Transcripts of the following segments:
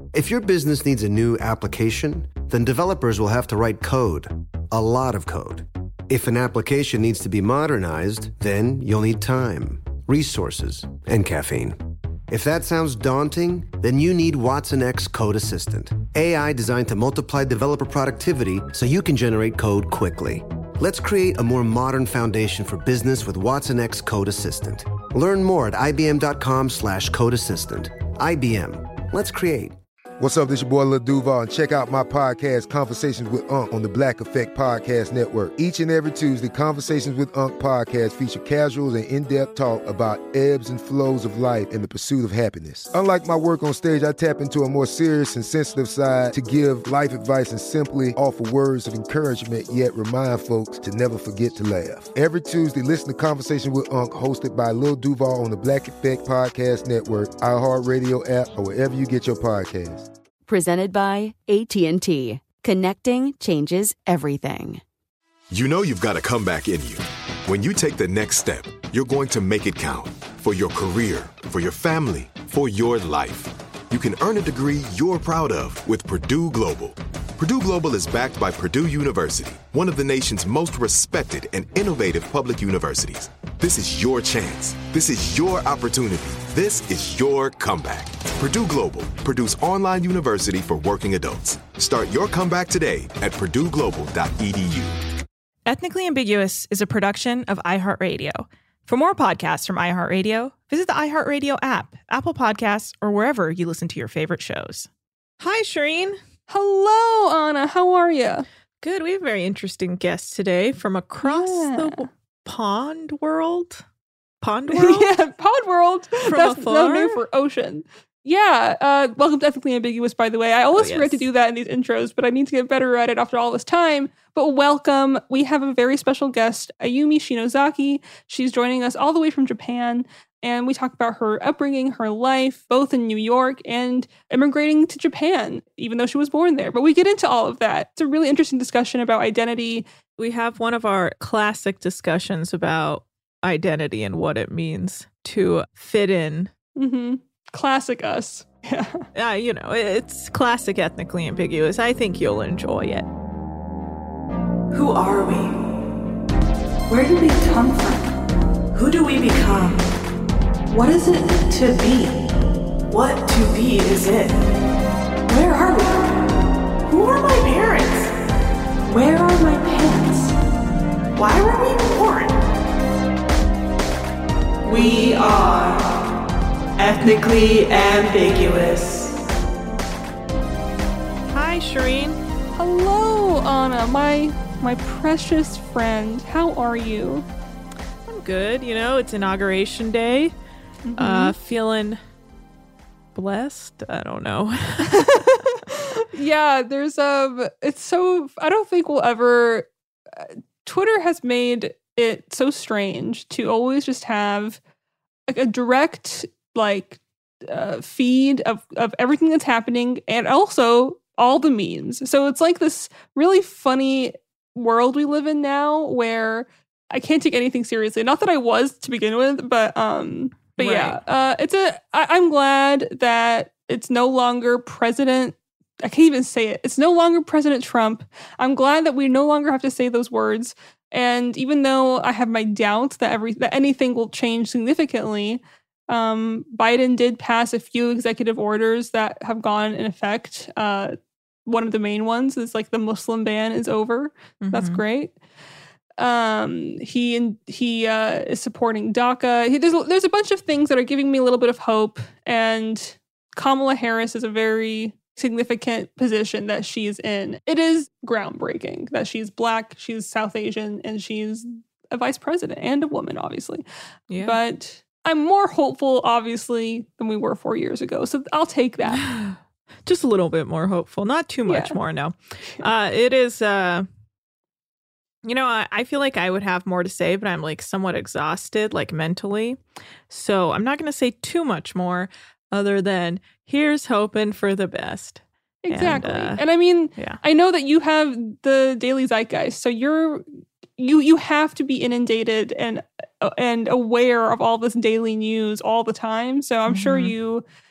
If your business needs a new application, then developers will have to write code, a lot of code. If an application needs to be modernized, then you'll need time, resources, and caffeine. If that sounds daunting, then you need Watson X Code Assistant, AI designed to multiply developer productivity so you can generate code quickly. Let's create a more modern foundation for business with Watson X Code Assistant. Learn more at ibm.com/code assistant. IBM. Let's create. What's up, this your boy Lil Duval, and check out my podcast, Conversations with Unc, on the Black Effect Podcast Network. Each and every Tuesday, Conversations with Unc podcast feature casuals and in-depth talk about ebbs and flows of life and the pursuit of happiness. Unlike my work on stage, I tap into a more serious and sensitive side to give life advice and simply offer words of encouragement, yet remind folks to never forget to laugh. Every Tuesday, listen to Conversation with Unc, hosted by Lil Duval on the Black Effect Podcast Network, iHeartRadio app, or wherever you get your podcasts. Presented by AT&T. Connecting changes everything. You know you've got a comeback in you. When you take the next step, you're going to make it count. For your career, for your family, for your life. You can earn a degree you're proud of with Purdue Global. Purdue Global is backed by Purdue University, one of the nation's most respected and innovative public universities. This is your chance. This is your opportunity. This is your comeback. Purdue Global, Purdue's online university for working adults. Start your comeback today at purdueglobal.edu. Ethnically Ambiguous is a production of iHeartRadio. For more podcasts from iHeartRadio, visit the iHeartRadio app, Apple Podcasts, or wherever you listen to your favorite shows. Hi, Shireen. Hello, Anna. How are you? Good. We have a very interesting guest today from across the pond world. Pond world? Yeah, pond world. From That's afar? no name for ocean. Yeah. Welcome to Ethically Ambiguous, by the way. I always forget to do that in these intros, but I need to get better at it after all this time. But welcome. We have a very special guest, Ayumi Shinozaki. She's joining us all the way from Japan. And we talk about her upbringing, her life, both in New York and immigrating to Japan, even though she was born there. But we get into all of that. It's a really interesting discussion about identity. We have one of our classic discussions about identity and what it means to fit in. Mm-hmm. Classic us. Yeah. You know, it's classic Ethnically Ambiguous. I think you'll enjoy it. Who are we? Where did we come from? Who do we become? What is it to be? What to be is it? Where are we? Who are my parents? Where are my pants? Why were we born? We are Ethnically Ambiguous. Hi, Shireen. Hello, Anna, my precious friend. How are you? I'm good. You know, it's Inauguration Day. Feeling blessed. I don't know. Yeah, there's it's so, I don't think we'll ever, Twitter has made it so strange to always just have like a direct feed of everything that's happening and also all the memes. So it's like this really funny world we live in now where I can't take anything seriously. Not that I was to begin with, but Right. Yeah, I'm glad that it's no longer President. I can't even say it. It's no longer President Trump. I'm glad that we no longer have to say those words. And even though I have my doubts that anything will change significantly, Biden did pass a few executive orders that have gone in effect. One of the main ones is like the Muslim ban is over. Mm-hmm. That's great. He is supporting DACA. There's a bunch of things that are giving me a little bit of hope, and Kamala Harris is a very significant position that she's in. It is groundbreaking that she's Black, she's South Asian, and she's a vice president and a woman, obviously. Yeah. But I'm more hopeful, obviously, than we were 4 years ago. So I'll take that. Just a little bit more hopeful. Not too much more, no. It is... You know, I feel like I would have more to say, but I'm like somewhat exhausted, like mentally. So I'm not going to say too much more other than here's hoping for the best. Exactly. And I mean, I know that you have the Daily Zeitgeist, so you have to be inundated and aware of all this daily news all the time. So I'm sure you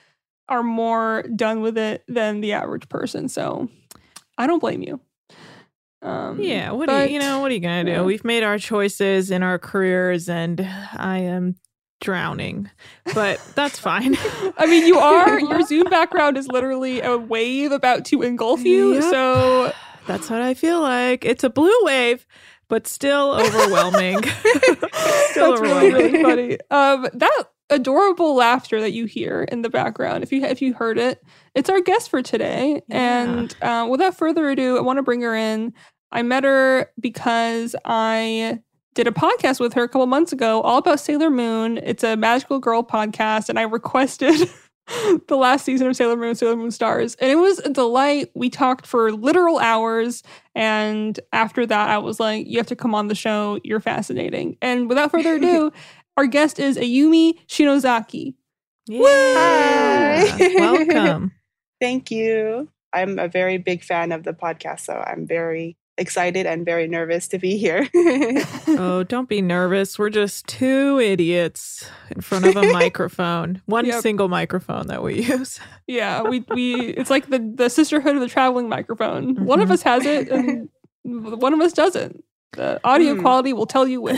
are more done with it than the average person. So I don't blame you. What are you gonna do? We've made our choices in our careers, and I am drowning, but that's fine. I mean, your Zoom background is literally a wave about to engulf you. Yep. So that's what I feel like. It's a blue wave, but still overwhelming. Really funny. That adorable laughter that you hear in the background, if you heard it, it's our guest for today. Yeah. And without further ado, I want to bring her in. I met her because I did a podcast with her a couple months ago all about Sailor Moon. It's a magical girl podcast, and I requested the last season of Sailor Moon Stars, and it was a delight. We talked for literal hours, and after that I was like, you have to come on the show, you're fascinating. And without further ado, our guest is Ayumi Shinozaki. Hi. Welcome. Thank you. I'm a very big fan of the podcast, so I'm very excited and very nervous to be here. Oh, don't be nervous. We're just two idiots in front of a microphone. One single microphone that we use. Yeah, we it's like the sisterhood of the traveling microphone. Mm-hmm. One of us has it and one of us doesn't. The audio quality will tell you when.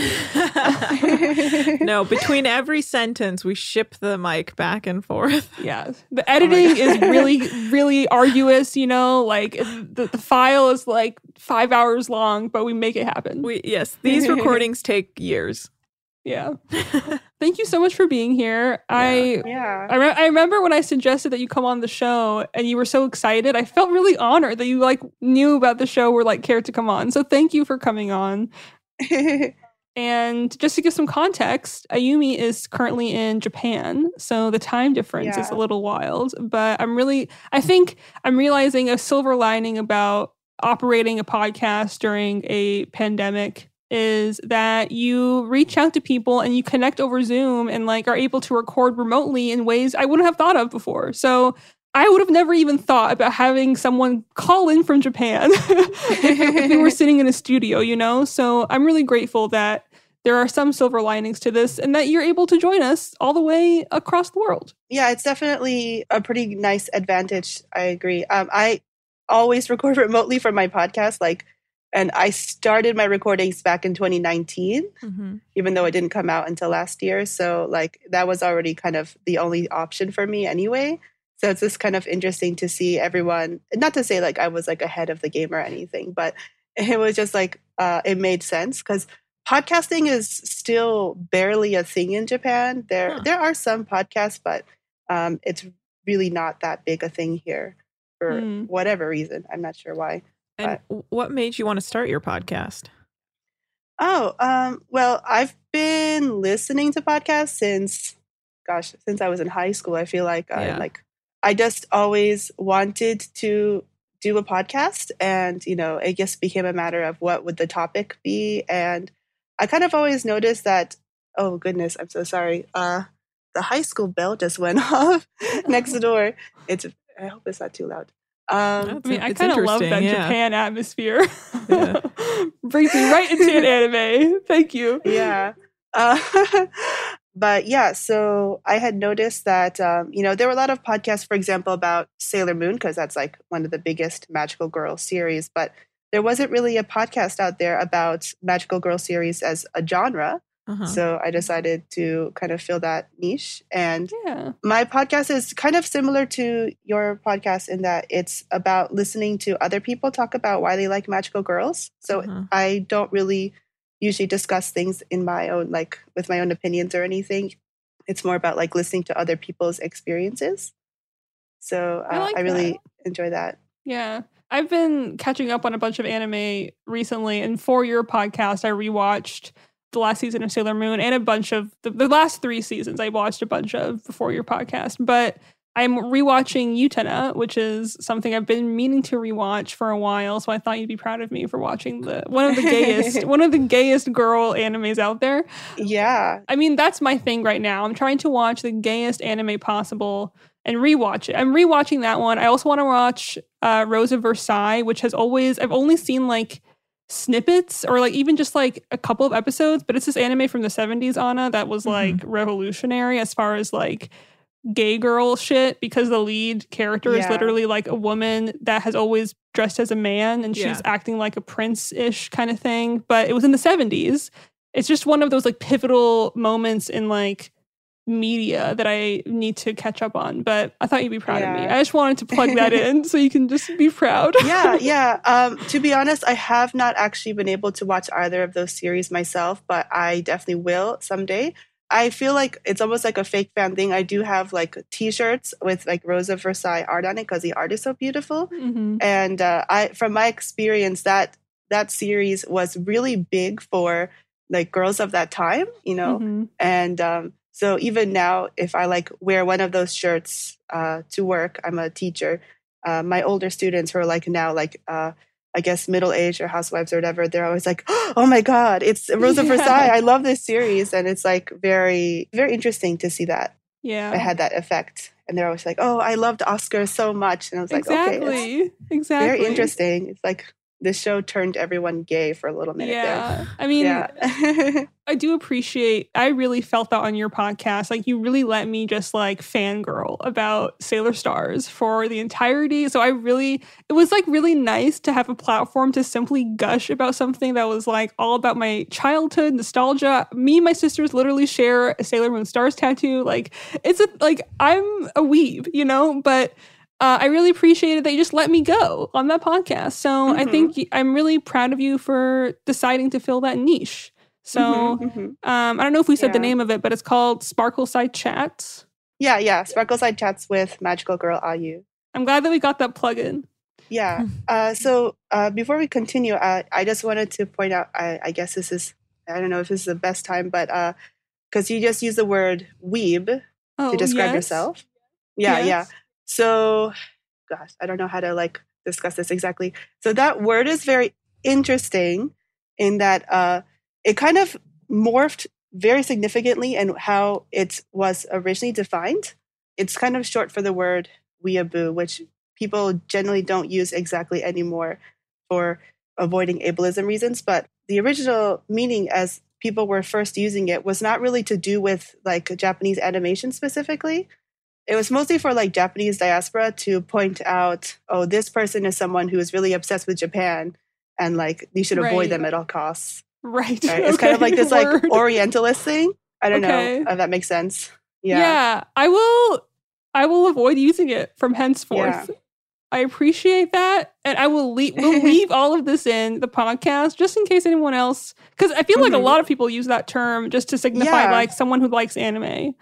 No, between every sentence, we ship the mic back and forth. Yeah. The editing is really, really arduous, like the file is like 5 hours long, but we make it happen. Yes, these recordings take years. Yeah. Thank you so much for being here. I remember when I suggested that you come on the show and you were so excited. I felt really honored that you knew about the show or cared to come on. So thank you for coming on. And just to give some context, Ayumi is currently in Japan. So the time difference is a little wild, but I think I'm realizing a silver lining about operating a podcast during a pandemic is that you reach out to people and you connect over Zoom and are able to record remotely in ways I wouldn't have thought of before. So I would have never even thought about having someone call in from Japan if we were sitting in a studio, So I'm really grateful that there are some silver linings to this and that you're able to join us all the way across the world. Yeah, it's definitely a pretty nice advantage. I agree. I always record remotely for my podcast, and I started my recordings back in 2019, even though it didn't come out until last year. So that was already kind of the only option for me anyway. So it's just kind of interesting to see everyone, not to say I was ahead of the game or anything, but it was just it made sense because podcasting is still barely a thing in Japan. There are some podcasts, but it's really not that big a thing here for whatever reason. I'm not sure why. And what made you want to start your podcast? Well, I've been listening to podcasts since I was in high school. I feel I just always wanted to do a podcast, and it just became a matter of what would the topic be. And I kind of always noticed that. Oh goodness, I'm so sorry. The high school bell just went off next door. I hope it's not too loud. I kind of love that Japan atmosphere. Yeah. Brings me right into an anime. Thank you. Yeah. But yeah, so I had noticed that, there were a lot of podcasts, for example, about Sailor Moon, because that's one of the biggest magical girl series. But there wasn't really a podcast out there about magical girl series as a genre. So I decided to kind of fill that niche. And my podcast is kind of similar to your podcast in that it's about listening to other people talk about why they like magical girls. So I don't really usually discuss things in my own, with my own opinions or anything. It's more about listening to other people's experiences. So I really enjoy that. Yeah. I've been catching up on a bunch of anime recently. And for your podcast, I rewatched the last season of Sailor Moon and a bunch of the last 3 seasons I watched a bunch of before your podcast. But I'm rewatching Utena, which is something I've been meaning to rewatch for a while. So I thought you'd be proud of me for watching one of the gayest girl animes out there. Yeah. I mean, that's my thing right now. I'm trying to watch the gayest anime possible and rewatch it. I'm rewatching that one. I also want to watch Rose of Versailles, which I've only seen snippets or even just a couple of episodes, but it's this anime from the 70s, Anna, that was revolutionary as far as gay girl shit because the lead character is literally like a woman that has always dressed as a man and she's acting like a prince-ish kind of thing. But it was in the 70s. It's just one of those like pivotal moments in like media that I need to catch up on. But I thought you'd be proud of me. I just wanted to plug that in so you can just be proud. To be honest, I have not actually been able to watch either of those series myself, but I definitely will someday. I feel like it's almost like a fake fan thing. I do have like t-shirts with like Rose of Versailles art on it because the art is so beautiful. And from my experience, that series was really big for like girls of that time, you know? And so even now, if I like wear one of those shirts to work, I'm a teacher. My older students who are like now like I guess middle-aged or housewives or whatever, they're always like, oh my God, it's Rose of Versailles. I love this series. And it's like very, very interesting to see that. Yeah. I had that effect. And they're always like, oh, I loved Oscar so much. And I was like, okay, exactly. Very interesting. It's like this show turned everyone gay for a little minute there. I mean, I do appreciate, I really felt that on your podcast. Like you really let me just like fangirl about Sailor Stars for the entirety. So it was like really nice to have a platform to simply gush about something that was like all about my childhood, nostalgia. Me and my sisters literally share a Sailor Moon Stars tattoo. Like I'm a weeb, you know, but I really appreciated that you just let me go on that podcast. So I think I'm really proud of you for deciding to fill that niche. So I don't know if we said the name of it, but it's called Sparkleside Chats. Yeah. Sparkleside Chats with Magical Girl Ayu. I'm glad that we got that plug in. Yeah. So before we continue, I just wanted to point out, I guess this is, I don't know if this is the best time, but because you just use the word weeb to describe yourself. Yeah. So, gosh, I don't know how to like discuss this exactly. So that word is very interesting in that it kind of morphed very significantly in how it was originally defined. It's kind of short for the word weeaboo, which people generally don't use exactly anymore for avoiding ableism reasons. But the original meaning as people were first using it was not really to do with like Japanese animation specifically. It was mostly for like Japanese diaspora to point out, oh, this person is someone who is really obsessed with Japan and like you should avoid them at all costs. Right. It's kind of like this like Orientalist thing. I don't know if that makes sense. Yeah. I will avoid using it from henceforth. Yeah. I appreciate that. And I will we'll leave all of this in the podcast just in case anyone else, because I feel like a lot of people use that term just to signify like someone who likes anime.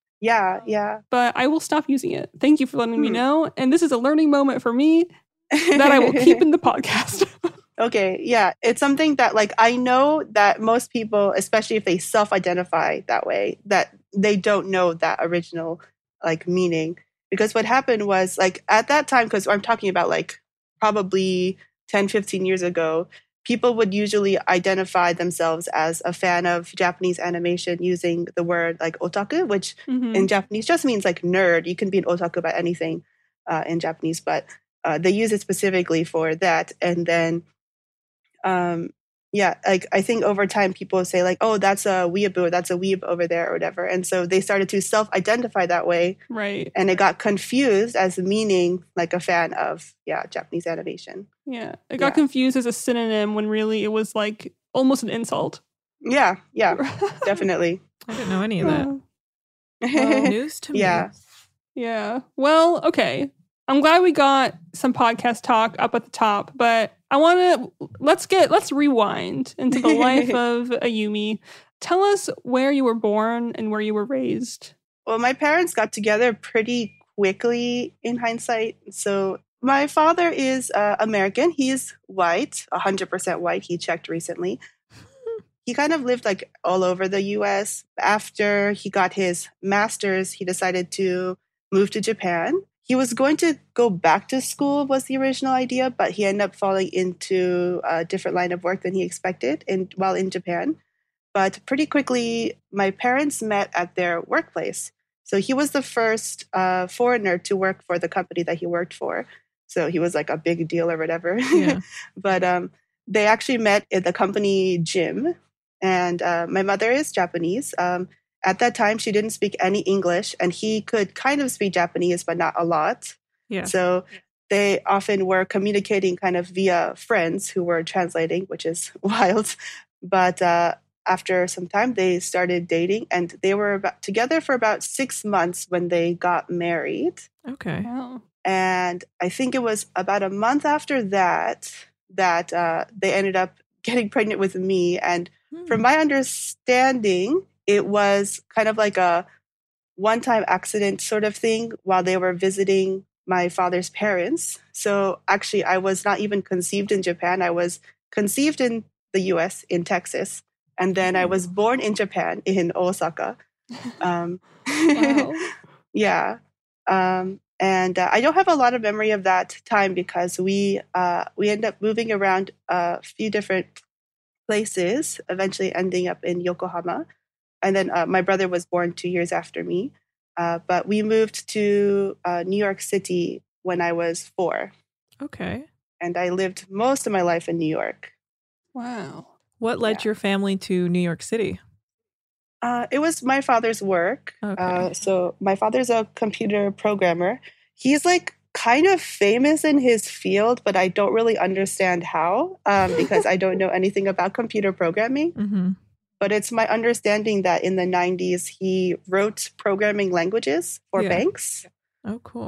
Yeah. But I will stop using it. Thank you for letting me know. And this is a learning moment for me that I will keep in the podcast. Okay, yeah. It's something that like I know that most people, especially if they self-identify that way, that they don't know that original like meaning. Because what happened was like at that time, because I'm talking about like probably 10, 15 years ago, people would usually identify themselves as a fan of Japanese animation using the word like otaku, which in Japanese just means like nerd. You can be an otaku about anything in Japanese, but they use it specifically for that. And then, like I think over time people say like, oh, that's a weeaboo, or that's a weeb over there or whatever. And so they started to self-identify that way. Right. And it got confused as meaning like a fan of, Japanese animation. Yeah. It got confused as a synonym when really it was like almost an insult. Yeah, definitely. I didn't know any of that. News to me. Yeah. Well, okay. I'm glad we got some podcast talk up at the top, but I want to let's rewind into the life of Ayumi. Tell us where you were born and where you were raised. Well, my parents got together pretty quickly in hindsight. So my father is American. He's white, 100% white. He checked recently. He kind of lived like all over the US. After he got his master's, he decided to move to Japan. He was going to go back to school was the original idea, but he ended up falling into a different line of work than he expected while in Japan. But pretty quickly, my parents met at their workplace. So he was the first foreigner to work for the company that he worked for. So he was like a big deal or whatever. Yeah. But they actually met at the company gym. And my mother is Japanese. at that time, she didn't speak any English, and he could kind of speak Japanese, but not a lot. Yeah. So they often were communicating kind of via friends who were translating, which is wild. But after some time, they started dating, and they were together for about 6 months when they got married. Okay. Wow. And I think it was about a month after that they ended up getting pregnant with me. And from my understanding, it was kind of like a one-time accident sort of thing while they were visiting my father's parents. So actually, I was not even conceived in Japan. I was conceived in the US, in Texas. And then I was born in Japan, in Osaka. Wow. Yeah. And I don't have a lot of memory of that time because we ended up moving around a few different places, eventually ending up in Yokohama. And then my brother was born 2 years after me. But we moved to New York City when I was 4. Okay. And I lived most of my life in New York. Wow. What led your family to New York City? It was my father's work. Okay. So my father's a computer programmer. He's like kind of famous in his field, but I don't really understand how because I don't know anything about computer programming. Mm-hmm. But it's my understanding that in the 90s, he wrote programming languages for banks. Oh, cool.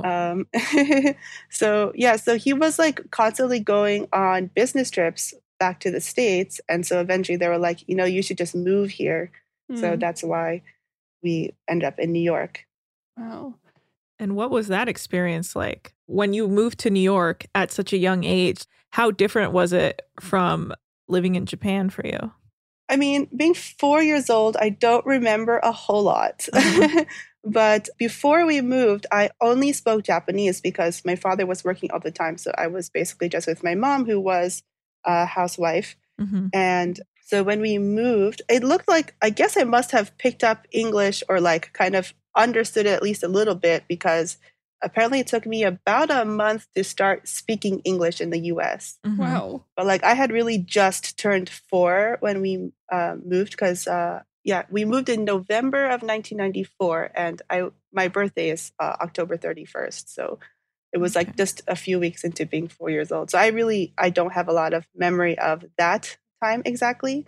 So he was like constantly going on business trips back to the States. And so eventually they were like, you should just move here. So that's why we ended up in New York. Wow. And what was that experience like? When you moved to New York at such a young age, how different was it from living in Japan for you? I mean, being 4 years old, I don't remember a whole lot. But before we moved, I only spoke Japanese because my father was working all the time. So I was basically just with my mom, who was a housewife. Mm-hmm. And so when we moved, it looked like, I guess I must have picked up English or like kind of understood it at least a little bit because apparently it took me about a month to start speaking English in the US. Mm-hmm. Wow. But like I had really just turned 4 when we moved because we moved in November of 1994 and my birthday is October 31st. So it was like just a few weeks into being 4 years old. So I don't have a lot of memory of that time exactly.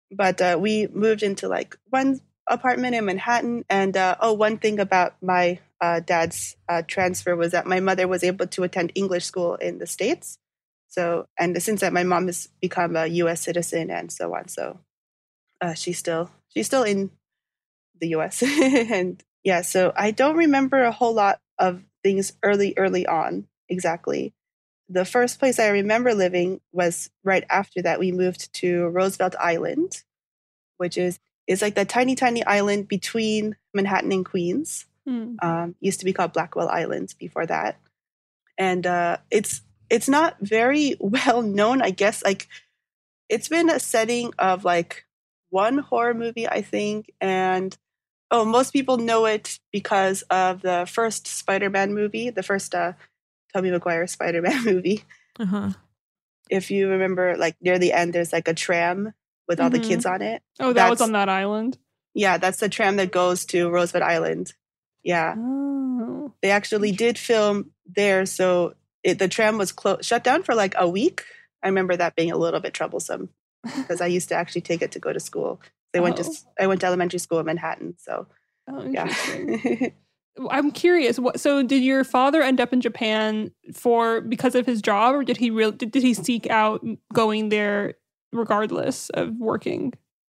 But we moved into like one apartment in Manhattan. And one thing about my dad's transfer was that my mother was able to attend English school in the States. So, and since that my mom has become a U.S. citizen and so on. So she's still in the U.S. And so I don't remember a whole lot of things early on exactly. The first place I remember living was right after that. We moved to Roosevelt Island, which is like the tiny, tiny island between Manhattan and Queens. Used to be called Blackwell Island before that. And it's not very well known, I guess. Like it's been a setting of like one horror movie, I think. And most people know it because of the first Spider-Man movie, the first Tobey Maguire Spider-Man movie. Uh-huh. If you remember, like near the end, there's like a tram with all the kids on it. Oh, that was on that island? Yeah, that's the tram that goes to Roosevelt Island. Yeah. Oh. They actually did film there. So the tram was shut down for like a week. I remember that being a little bit troublesome because I used to actually take it to go to school. I went to elementary school in Manhattan. So, interesting. I'm curious. So did your father end up in Japan because of his job, or did he seek out going there regardless of working?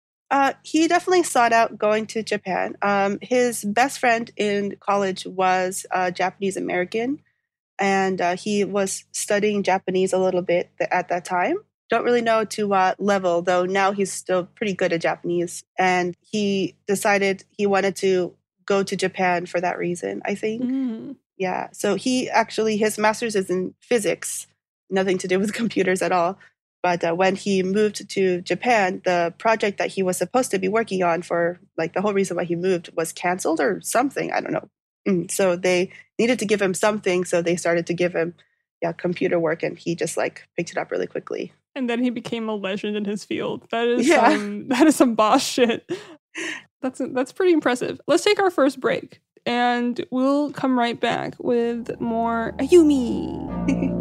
He definitely sought out going to Japan. His best friend in college was Japanese American, and he was studying Japanese a little bit at that time. Don't really know to what level, though now he's still pretty good at Japanese. And he decided he wanted to go to Japan for that reason, I think. Yeah. So his master's is in physics, nothing to do with computers at all. But when he moved to Japan, the project that he was supposed to be working on for like the whole reason why he moved was canceled or something. I don't know. So they needed to give him something. So they started to give him computer work, and he just like picked it up really quickly. And then he became a legend in his field. That is some boss shit. That's pretty impressive. Let's take our first break, and we'll come right back with more Ayumi.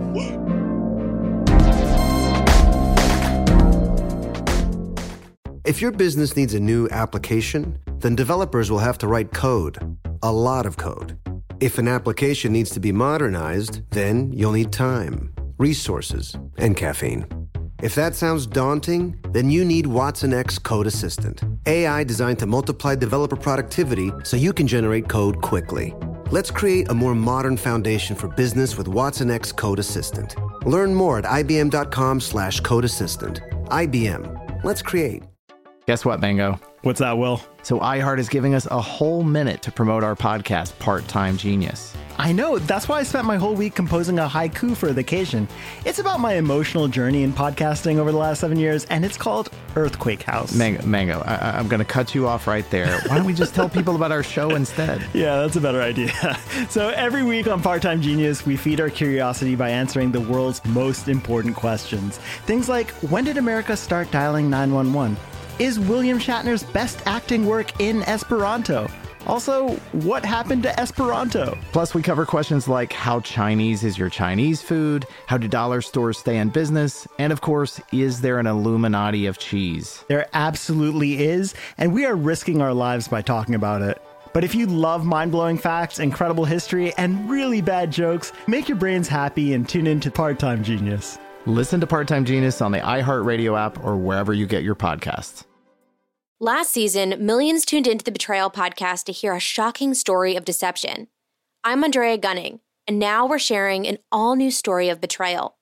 If your business needs a new application, then developers will have to write code, a lot of code. If an application needs to be modernized, then you'll need time, resources, and caffeine. If that sounds daunting, then you need Watson X Code Assistant, AI designed to multiply developer productivity so you can generate code quickly. Let's create a more modern foundation for business with Watson X Code Assistant. Learn more at ibm.com/code assistant. IBM. Let's create. Guess what, Mango? What's that, Will? So iHeart is giving us a whole minute to promote our podcast, Part-Time Genius. I know. That's why I spent my whole week composing a haiku for the occasion. It's about my emotional journey in podcasting over the last 7 years, and it's called Earthquake House. Mango, I'm going to cut you off right there. Why don't we just tell people about our show instead? Yeah, that's a better idea. So every week on Part-Time Genius, we feed our curiosity by answering the world's most important questions. Things like, when did America start dialing 911? Is William Shatner's best acting work in Esperanto? Also, what happened to Esperanto? Plus, we cover questions like how Chinese is your Chinese food, how do dollar stores stay in business, and of course, is there an Illuminati of cheese? There absolutely is, and we are risking our lives by talking about it. But if you love mind-blowing facts, incredible history, and really bad jokes, make your brains happy and tune in to Part-Time Genius. Listen to Part-Time Genius on the iHeartRadio app or wherever you get your podcasts. Last season, millions tuned into the Betrayal podcast to hear a shocking story of deception. I'm Andrea Gunning, and now we're sharing an all-new story of betrayal.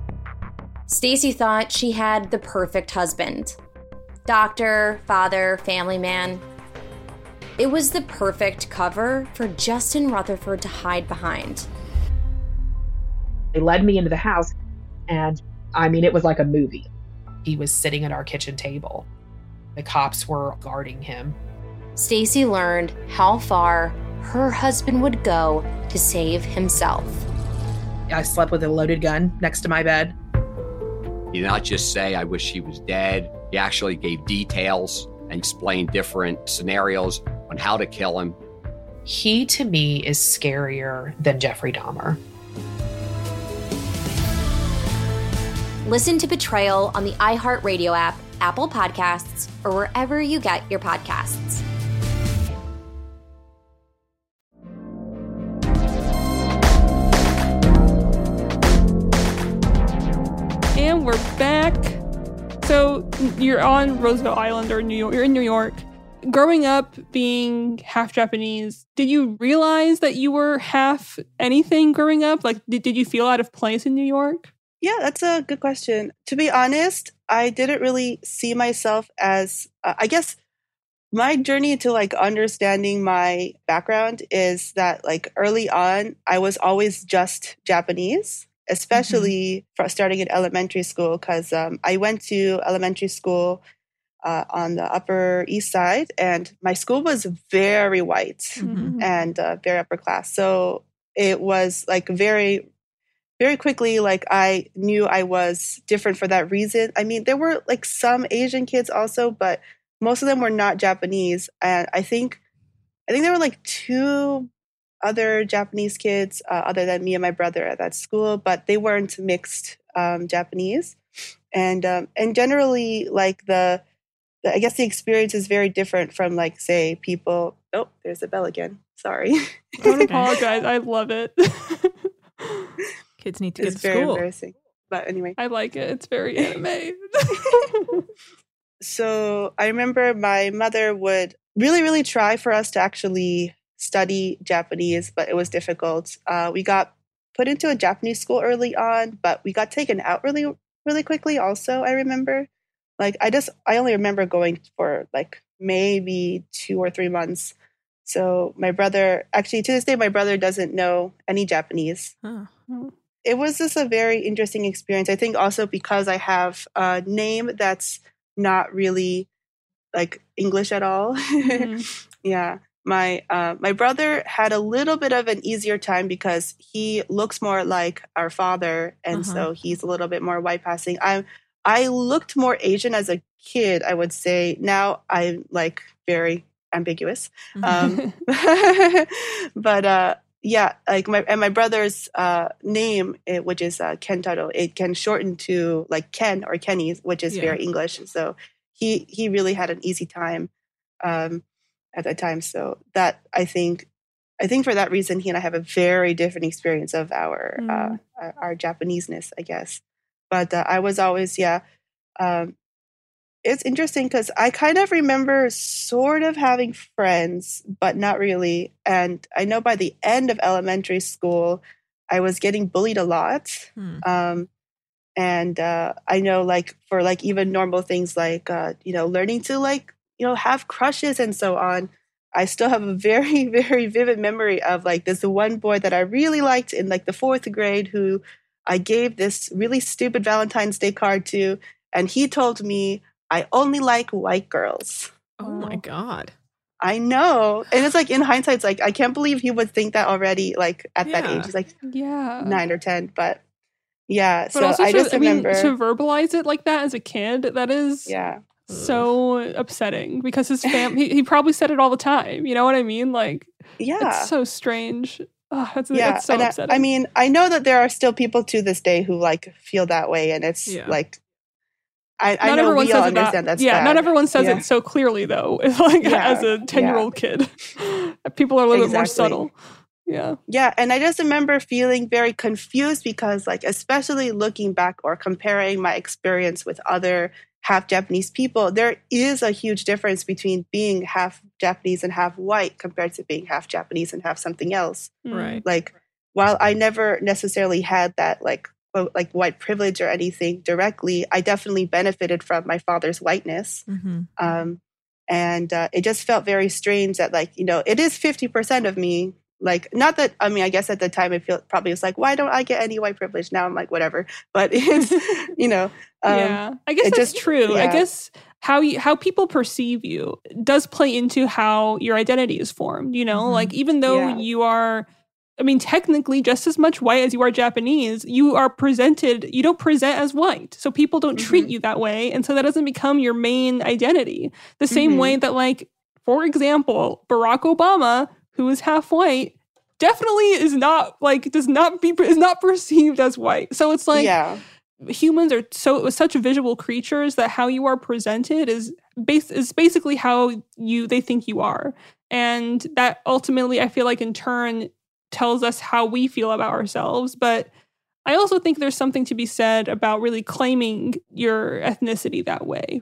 Stacy thought she had the perfect husband. Doctor, father, family man. It was the perfect cover for Justin Rutherford to hide behind. They led me into the house, and I mean, it was like a movie. He was sitting at our kitchen table. The cops were guarding him. Stacy learned how far her husband would go to save himself. I slept with a loaded gun next to my bed. He did not just say, I wish he was dead. He actually gave details and explained different scenarios on how to kill him. He, to me, is scarier than Jeffrey Dahmer. Listen to Betrayal on the iHeartRadio app, Apple Podcasts, or wherever you get your podcasts. And we're back. So you're on Roosevelt Island or New York. You're in New York. Growing up being half Japanese, did you realize that you were half anything growing up? Like, did you feel out of place in New York? Yeah, that's a good question. To be honest, I didn't really see myself as, I guess my journey to like understanding my background is that like early on, I was always just Japanese, especially starting in elementary school, because I went to elementary school on the Upper East Side, and my school was very white and very upper class. So it was like very quickly, like I knew I was different for that reason. I mean, there were like some Asian kids also, but most of them were not Japanese. And I think there were like 2 other Japanese kids other than me and my brother at that school, but they weren't mixed Japanese. And generally, like I guess the experience is very different from like, say, people. Oh, there's a bell again. Sorry. Don't apologize. I love it. Kids need to get to very school. Embarrassing. But anyway. I like it. It's very anime. So I remember my mother would really, really try for us to actually study Japanese, but it was difficult. We got put into a Japanese school early on, but we got taken out really, really quickly also, I remember. Like, I only remember going for like maybe 2 or 3 months. So my brother, actually to this day, my brother doesn't know any Japanese. It was just a very interesting experience. I think also because I have a name that's not really like English at all. Yeah. My brother had a little bit of an easier time because he looks more like our father. And so he's a little bit more white passing. I looked more Asian as a kid, I would say. Now I'm like very ambiguous. But yeah, like my brother's name, which is Kentaro, it can shorten to like Ken or Kenny, which is very English. So he really had an easy time at that time. So that I think for that reason, he and I have a very different experience of our Japaneseness, I guess. But I was always, it's interesting because I kind of remember sort of having friends, but not really. And I know by the end of elementary school, I was getting bullied a lot. And I know like for like even normal things like, learning to like, have crushes and so on. I still have a very, very vivid memory of like this one boy that I really liked in like the 4th grade who I gave this really stupid Valentine's Day card to. And he told me, I only like white girls. Oh my God. I know. And it's like in hindsight, it's like, I can't believe he would think that already, like at that age. He's like 9 or 10. But yeah, but so also I just remember. to verbalize it like that as a kid, that is so upsetting because his he probably said it all the time. You know what I mean? Like, it's so strange. Oh, it's so upsetting. I mean, I know that there are still people to this day who like feel that way. And it's like, I know we all understand that's bad. Not everyone says it so clearly, though. Like as a 10-year-old kid, people are a little bit more subtle. Yeah, and I just remember feeling very confused because, like, especially looking back or comparing my experience with other half Japanese people, there is a huge difference between being half Japanese and half white compared to being half Japanese and half something else. Right. Like, while I never necessarily had that, like white privilege or anything directly, I definitely benefited from my father's whiteness. And it just felt very strange that like, it is 50% of me. Like, not that, I mean, I guess at the time it probably was like, why don't I get any white privilege? Now I'm like, whatever. But it's, I guess that's true. I guess how people perceive you does play into how your identity is formed, like even though you are, I mean, technically just as much white as you are Japanese, you don't present as white. So people don't treat you that way. And so that doesn't become your main identity. The same way that, like, for example, Barack Obama, who is half white, definitely is not perceived as white. So it's like humans are such visual creatures that how you are presented is basically how they think you are. And that ultimately, I feel like in turn tells us how we feel about ourselves. But I also think there's something to be said about really claiming your ethnicity that way.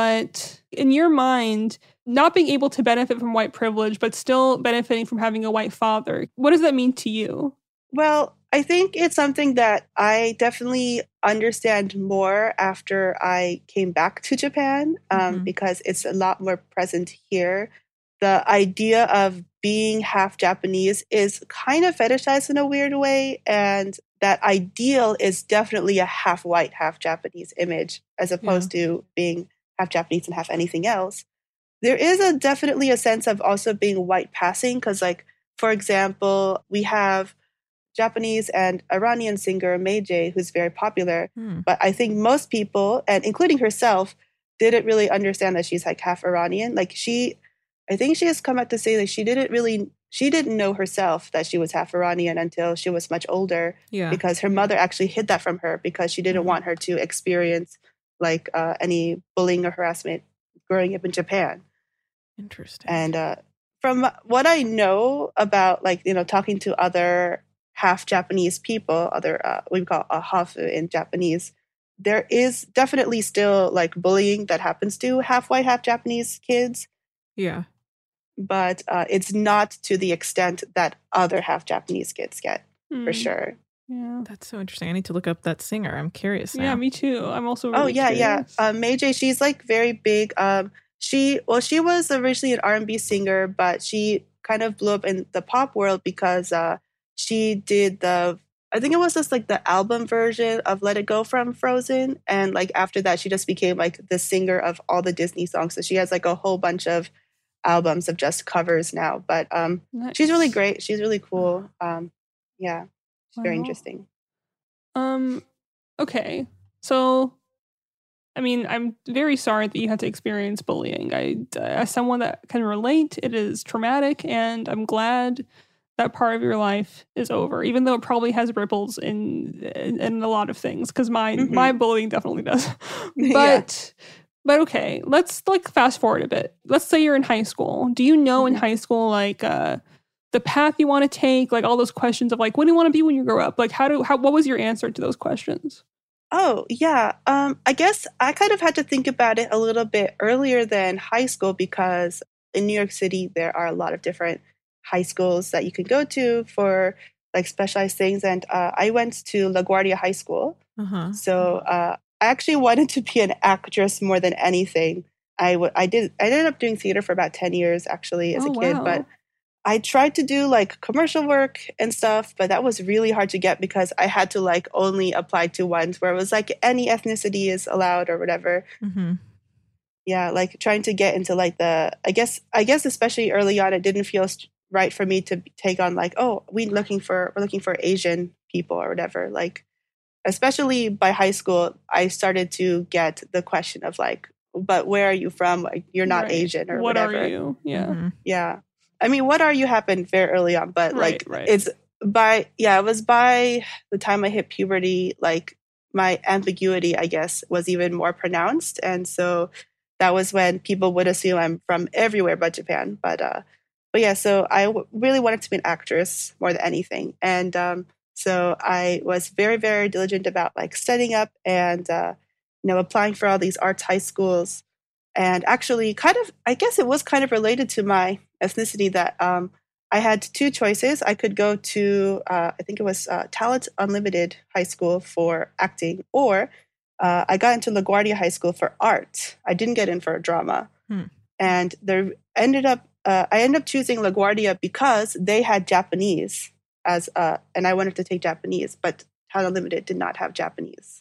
But in your mind, not being able to benefit from white privilege, but still benefiting from having a white father, what does that mean to you? Well, I think it's something that I definitely understand more after I came back to Japan, because it's a lot more present here. The idea of being half Japanese is kind of fetishized in a weird way. And that ideal is definitely a half white, half Japanese image, as opposed to being half Japanese and half anything else. There is definitely a sense of also being white passing. Because, like, for example, we have Japanese and Iranian singer Meiji, who's very popular. But I think most people, and including herself, didn't really understand that she's like half Iranian. Like I think she has come out to say that she didn't know herself that she was half Iranian until she was much older, because her mother actually hid that from her because she didn't want her to experience like any bullying or harassment growing up in Japan. Interesting. And from what I know about, like, talking to other half Japanese people, other we call a hafu in Japanese, there is definitely still like bullying that happens to half white, half Japanese kids. Yeah. But it's not to the extent that other half Japanese kids get, for sure. Yeah. That's so interesting. I need to look up that singer. I'm curious now. Yeah, me too. I'm also really curious. Meiji, she's like very big. She was originally an R&B singer, but she kind of blew up in the pop world because she did I think it was just like the album version of Let It Go from Frozen. And like after that, she just became like the singer of all the Disney songs. So she has like a whole bunch of albums of just covers now. But she's really great. She's really cool. She's very interesting. Okay. So I mean, I'm very sorry that you had to experience bullying. As someone that can relate, it is traumatic, and I'm glad that part of your life is over, even though it probably has ripples in a lot of things, because my bullying definitely does. But okay, let's like fast forward a bit. Let's say you're in high school. Do you know in high school like the path you want to take, like all those questions of like, what do you want to be when you grow up? Like what was your answer to those questions? Oh, yeah. I guess I kind of had to think about it a little bit earlier than high school, because in New York City, there are a lot of different high schools that you can go to for like specialized things. And I went to LaGuardia High School. So I actually wanted to be an actress more than anything. I ended up doing theater for about 10 years actually as a kid, but I tried to do like commercial work and stuff, but that was really hard to get because I had to like only apply to ones where it was like any ethnicity is allowed or whatever. Yeah, like trying to get into like I guess especially early on, it didn't feel right for me to take on like, oh, we're looking for Asian people or whatever. Like, especially by high school, I started to get the question of like, but where are you from? Like, you're not Asian or whatever. What are you? Yeah. Yeah. I mean, what are you happened very early on, but it was by the time I hit puberty, like my ambiguity, I guess, was even more pronounced. And so that was when people would assume I'm from everywhere but Japan. But yeah, so I really wanted to be an actress more than anything. And so I was very, very diligent about like studying up and, applying for all these arts high schools. And actually I guess it was kind of related to my ethnicity that I had two choices. I could go to, I think it was Talent Unlimited High School for acting, or I got into LaGuardia High School for art. I didn't get in for drama. And I ended up choosing LaGuardia because they had Japanese and I wanted to take Japanese, but Talent Unlimited did not have Japanese.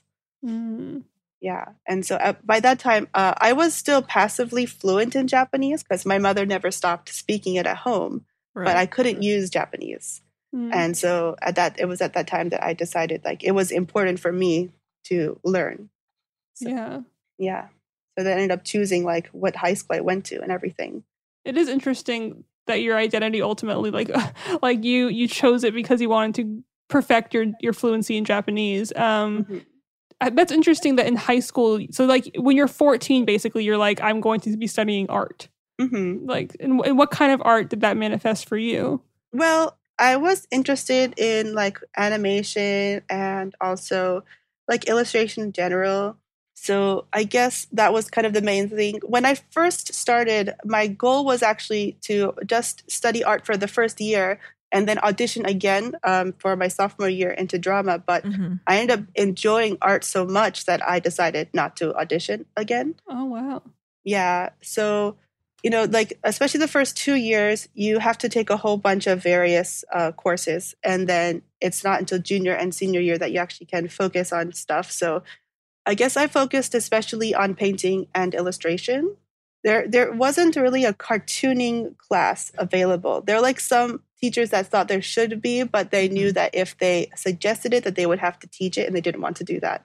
Yeah. And so by that time, I was still passively fluent in Japanese because my mother never stopped speaking it at home, but I couldn't use Japanese. And so it was at that time that I decided like it was important for me to learn. So, yeah. So then I ended up choosing like what high school I went to and everything. It is interesting that your identity ultimately like you chose it because you wanted to perfect your fluency in Japanese. That's interesting that in high school, so like when you're 14, basically you're like, I'm going to be studying art. Like, and what kind of art did that manifest for you? Well, I was interested in like animation and also like illustration in general. So I guess that was kind of the main thing. When I first started, my goal was actually to just study art for the first year and then audition again for my sophomore year into drama. But I ended up enjoying art so much that I decided not to audition again. Oh, wow. Yeah. So, like, especially the first 2 years, you have to take a whole bunch of various courses. And then it's not until junior and senior year that you actually can focus on stuff. So I guess I focused especially on painting and illustration. There wasn't really a cartooning class available. There were like some teachers that thought there should be, but they knew that if they suggested it, that they would have to teach it, and they didn't want to do that.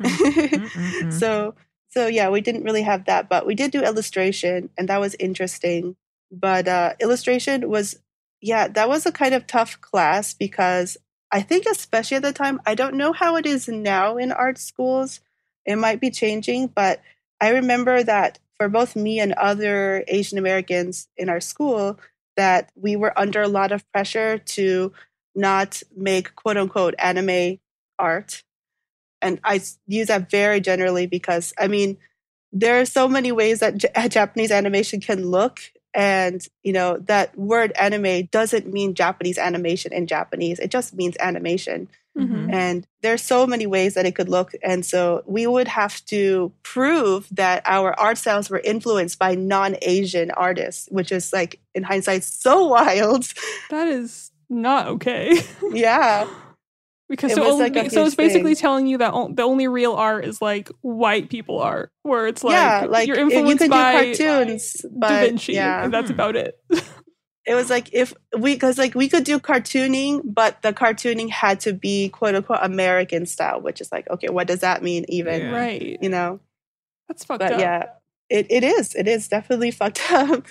So yeah, we didn't really have that, but we did do illustration, and that was interesting. But illustration was, that was a kind of tough class because I think especially at the time, I don't know how it is now in art schools. It might be changing, but I remember that for both me and other Asian Americans in our school, that we were under a lot of pressure to not make quote unquote anime art. And I use that very generally because, I mean, there are so many ways that Japanese animation can look. And, that word anime doesn't mean Japanese animation in Japanese. It just means animation. And there's so many ways that it could look. And so we would have to prove that our art styles were influenced by non-Asian artists, which is like, in hindsight, so wild. That is not okay. Yeah. Because it's basically telling you that the only real art is like white people art, where it's like you're influenced by cartoons, Da Vinci, and that's about it. It was like we could do cartooning, but the cartooning had to be quote unquote American style, which is like, okay, what does that mean even? Right. That's fucked up. But yeah, it is definitely fucked up.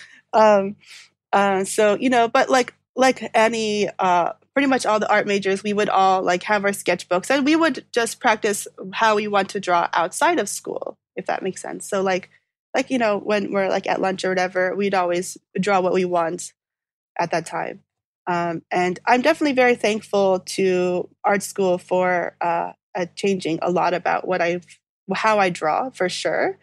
So, you know, but like any, pretty much all the art majors, we would all like have our sketchbooks, and we would just practice how we want to draw outside of school, if that makes sense. So like, you know, when we're like at lunch or whatever, we'd always draw what we want at that time. And I'm definitely very thankful to art school for changing a lot about how I draw, for sure.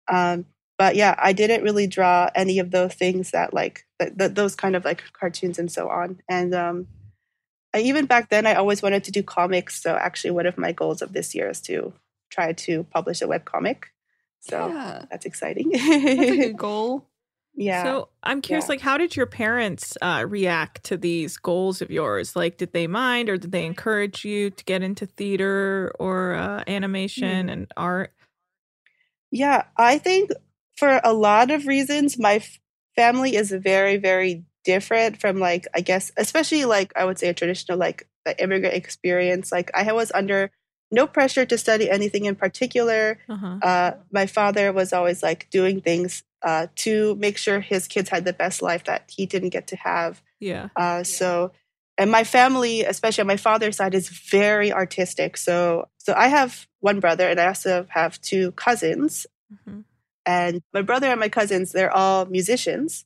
But yeah, I didn't really draw any of those things that like those kind of like cartoons and so on. And even back then, I always wanted to do comics. So actually, one of my goals of this year is to try to publish a webcomic. So that's exciting. That's a good goal. Yeah. So I'm curious, like, how did your parents react to these goals of yours? Like, did they mind, or did they encourage you to get into theater or animation and art? Yeah, I think for a lot of reasons, my family is very, very different from, like, I guess, especially like I would say a traditional, like the immigrant experience. Like I was under no pressure to study anything in particular. My father was always like doing things to make sure his kids had the best life that he didn't get to have. So, and my family, especially on my father's side, is very artistic. So I have one brother, and I also have two cousins. And my brother and my cousins, they're all musicians.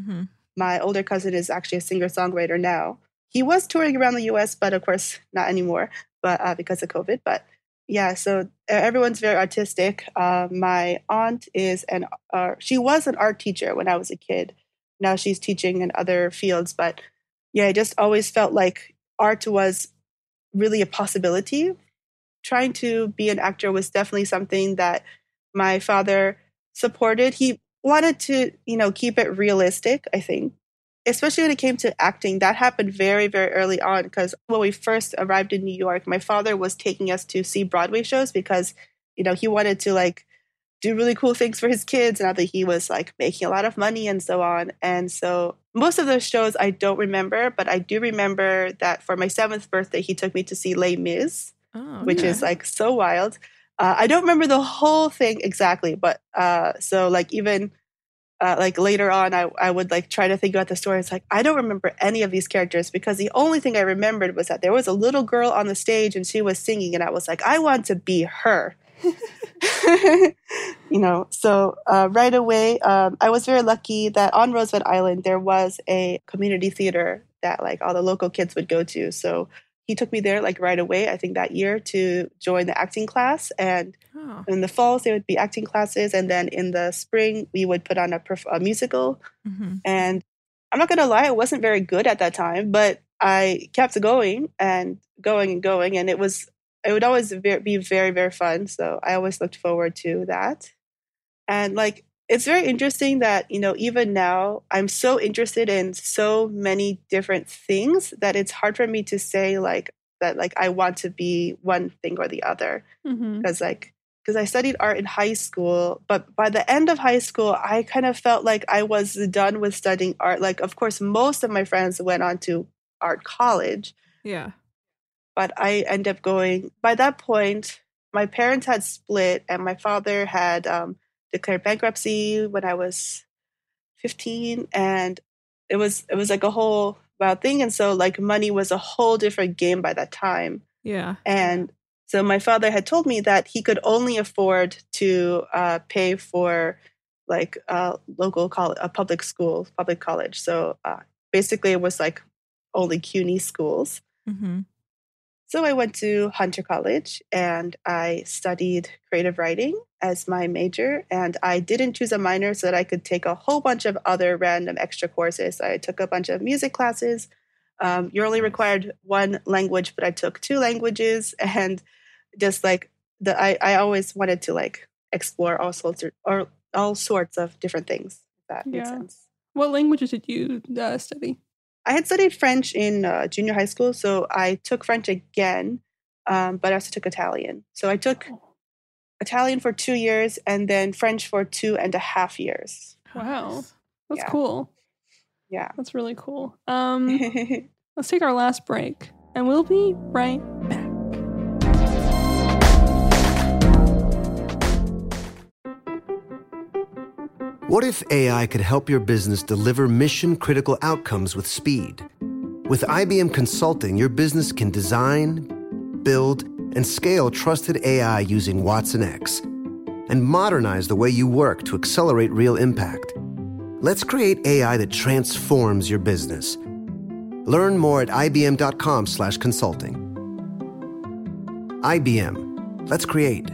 My older cousin is actually a singer-songwriter now. He was touring around the U.S., but of course not anymore, but because of COVID. But yeah, so everyone's very artistic. My aunt is she was an art teacher when I was a kid. Now she's teaching in other fields. But yeah, I just always felt like art was really a possibility. Trying to be an actor was definitely something that my father supported. He wanted to, you know, keep it realistic, I think. Especially when it came to acting, that happened very, very early on, because when we first arrived in New York, my father was taking us to see Broadway shows because, you know, he wanted to like do really cool things for his kids now that he was like making a lot of money and so on. And so most of those shows I don't remember, but I do remember that for my 7th birthday, he took me to see Les Mis, which is like so wild. I don't remember the whole thing exactly, but so like even like later on, I would like try to think about the story. It's like, I don't remember any of these characters, because the only thing I remembered was that there was a little girl on the stage and she was singing, and I was like, I want to be her. You know, so right away, I was very lucky that on Roosevelt Island, there was a community theater that like all the local kids would go to. So he took me there like right away, I think that year, to join the acting class. And in the falls, there would be acting classes. And then in the spring, we would put on a musical. And I'm not going to lie, I wasn't very good at that time, but I kept going and going and going. And it would always be very, very fun. So I always looked forward to that. And like, it's very interesting that, you know, even now I'm so interested in so many different things that it's hard for me to say like that, like I want to be one thing or the other. Because I studied art in high school, but by the end of high school, I kind of felt like I was done with studying art. Like, of course, most of my friends went on to art college. But I ended up going, by that point, my parents had split, and my father had declared bankruptcy when I was 15, and it was like a whole wild thing. And so like money was a whole different game by that time. And so my father had told me that he could only afford to pay for like local college, public college. So basically it was like only CUNY schools. So I went to Hunter College and I studied creative writing as my major. And I didn't choose a minor so that I could take a whole bunch of other random extra courses. I took a bunch of music classes. You're only required one language, but I took 2 languages. And just like I always wanted to like explore all sorts of different things. If that makes sense. What languages did you study? I had studied French in junior high school, so I took French again, but I also took Italian. So I took Italian for 2 years and then French for 2.5 years. Wow. That's cool. Yeah. That's really cool. Let's take our last break, and we'll be right back. What if AI could help your business deliver mission-critical outcomes with speed? With IBM Consulting, your business can design, build, and scale trusted AI using Watson X and modernize the way you work to accelerate real impact. Let's create AI that transforms your business. Learn more at ibm.com/consulting. IBM. Let's create.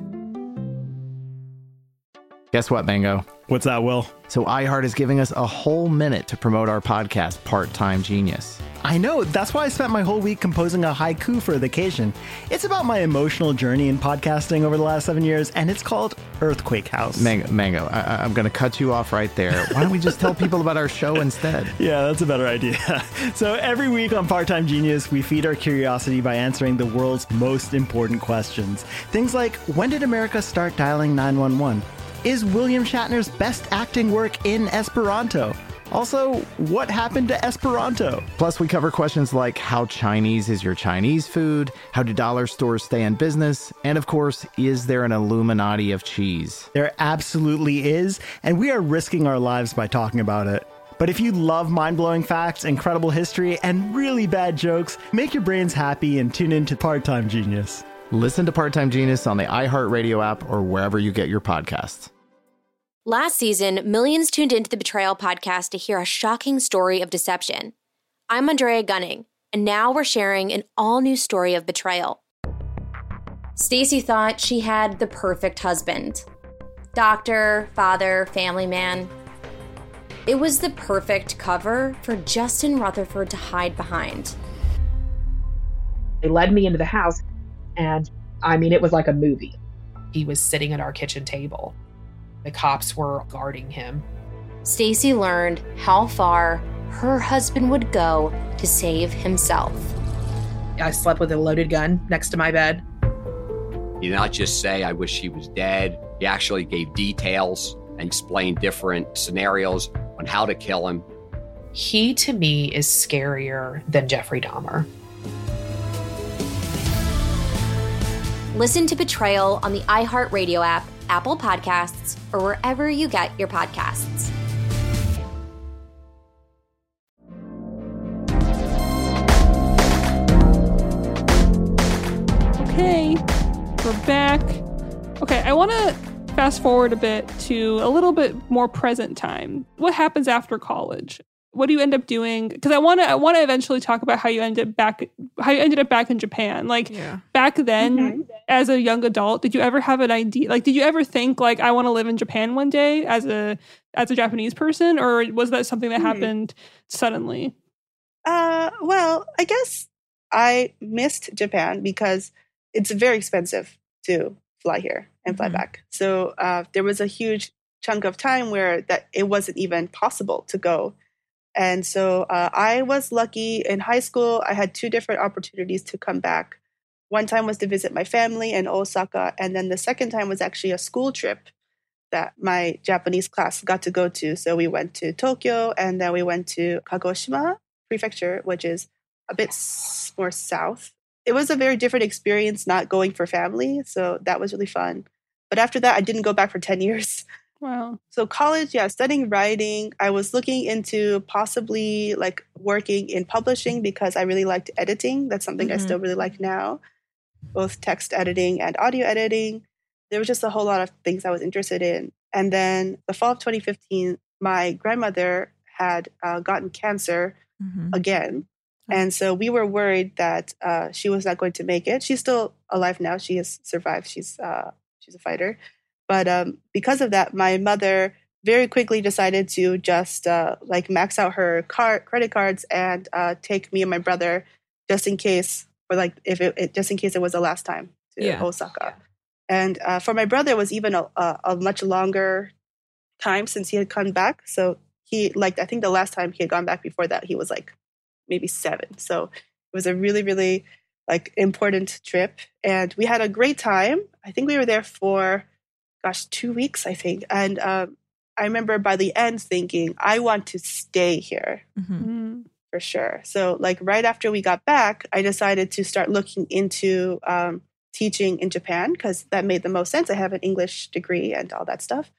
Guess what, Mango? What's that, Will? So iHeart is giving us a whole minute to promote our podcast, Part-Time Genius. I know. That's why I spent my whole week composing a haiku for the occasion. It's about my emotional journey in podcasting over the last 7 years, and it's called Earthquake House. Mango, I'm going to cut you off right there. Why don't we just tell people about our show instead? Yeah, that's a better idea. So every week on Part-Time Genius, we feed our curiosity by answering the world's most important questions. Things like, when did America start dialing 911? Is William Shatner's best acting work in Esperanto? Also, what happened to Esperanto? Plus, we cover questions like how Chinese is your Chinese food, how do dollar stores stay in business, and of course, is there an Illuminati of cheese? There absolutely is, and we are risking our lives by talking about it. But if you love mind-blowing facts, incredible history, and really bad jokes, make your brains happy and tune in to Part-Time Genius. Listen to Part-Time Genius on the iHeartRadio app or wherever you get your podcasts. Last season, millions tuned into the Betrayal podcast to hear a shocking story of deception. I'm Andrea Gunning, and now we're sharing an all-new story of betrayal. Stacy thought she had the perfect husband. Doctor, father, family man. It was the perfect cover for Justin Rutherford to hide behind. They led me into the house, and it was like a movie. He was sitting at our kitchen table. The cops were guarding him. Stacy learned how far her husband would go to save himself. I slept with a loaded gun next to my bed. He did not just say, I wish he was dead. He actually gave details and explained different scenarios on how to kill him. He, to me, is scarier than Jeffrey Dahmer. Listen to Betrayal on the iHeartRadio app, Apple Podcasts, or wherever you get your podcasts. Okay, we're back. Okay, I want to fast forward a bit to a little bit more present time. What happens after college? What do you end up doing? Because I want to eventually talk about how you ended up back in Japan. Back then, as a young adult, did you ever have an idea? Like, did you ever think like I want to live in Japan one day as a Japanese person, or was that something that happened suddenly? Well, I guess I missed Japan because it's very expensive to fly here and fly back. So there was a huge chunk of time where that it wasn't even possible to go. And so I was lucky in high school. I had 2 different opportunities to come back. One time was to visit my family in Osaka. And then the second time was actually a school trip that my Japanese class got to go to. So we went to Tokyo, and then we went to Kagoshima Prefecture, which is a bit more south. It was a very different experience not going for family. So that was really fun. But after that, I didn't go back for 10 years. Wow. So college, studying writing. I was looking into possibly like working in publishing because I really liked editing. That's something I still really like now, both text editing and audio editing. There was just a whole lot of things I was interested in. And then the fall of 2015, my grandmother had gotten cancer again. And so we were worried that she was not going to make it. She's still alive now. She has survived. She's a fighter. But because of that, my mother very quickly decided to just max out her credit cards and take me and my brother just in case, or just in case it was the last time to Osaka. And for my brother, it was even a much longer time since he had come back. So he I think the last time he had gone back before that, he was maybe 7. So it was a really, really important trip. And we had a great time. I think we were there for 2 weeks, I think. And I remember by the end thinking, I want to stay here for sure. So right after we got back, I decided to start looking into teaching in Japan because that made the most sense. I have an English degree and all that stuff.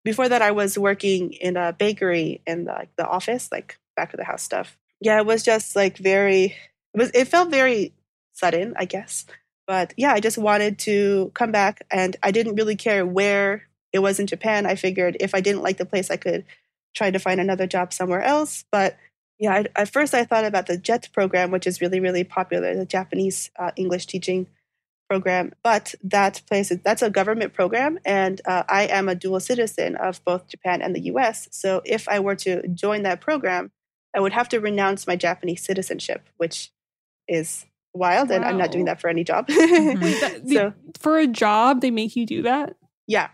before that, I was working in a bakery in the office, like back of the house stuff. Yeah, it was just like it felt very sudden, I guess. But yeah, I just wanted to come back, and I didn't really care where it was in Japan. I figured if I didn't like the place, I could try to find another job somewhere else. But yeah, at first I thought about the JET program, which is really, really popular, the Japanese English teaching program. But that's a government program, and I am a dual citizen of both Japan and the US. So if I were to join that program, I would have to renounce my Japanese citizenship, which is wild, and I'm not doing that for any job. So for a job, they make you do that? Yeah.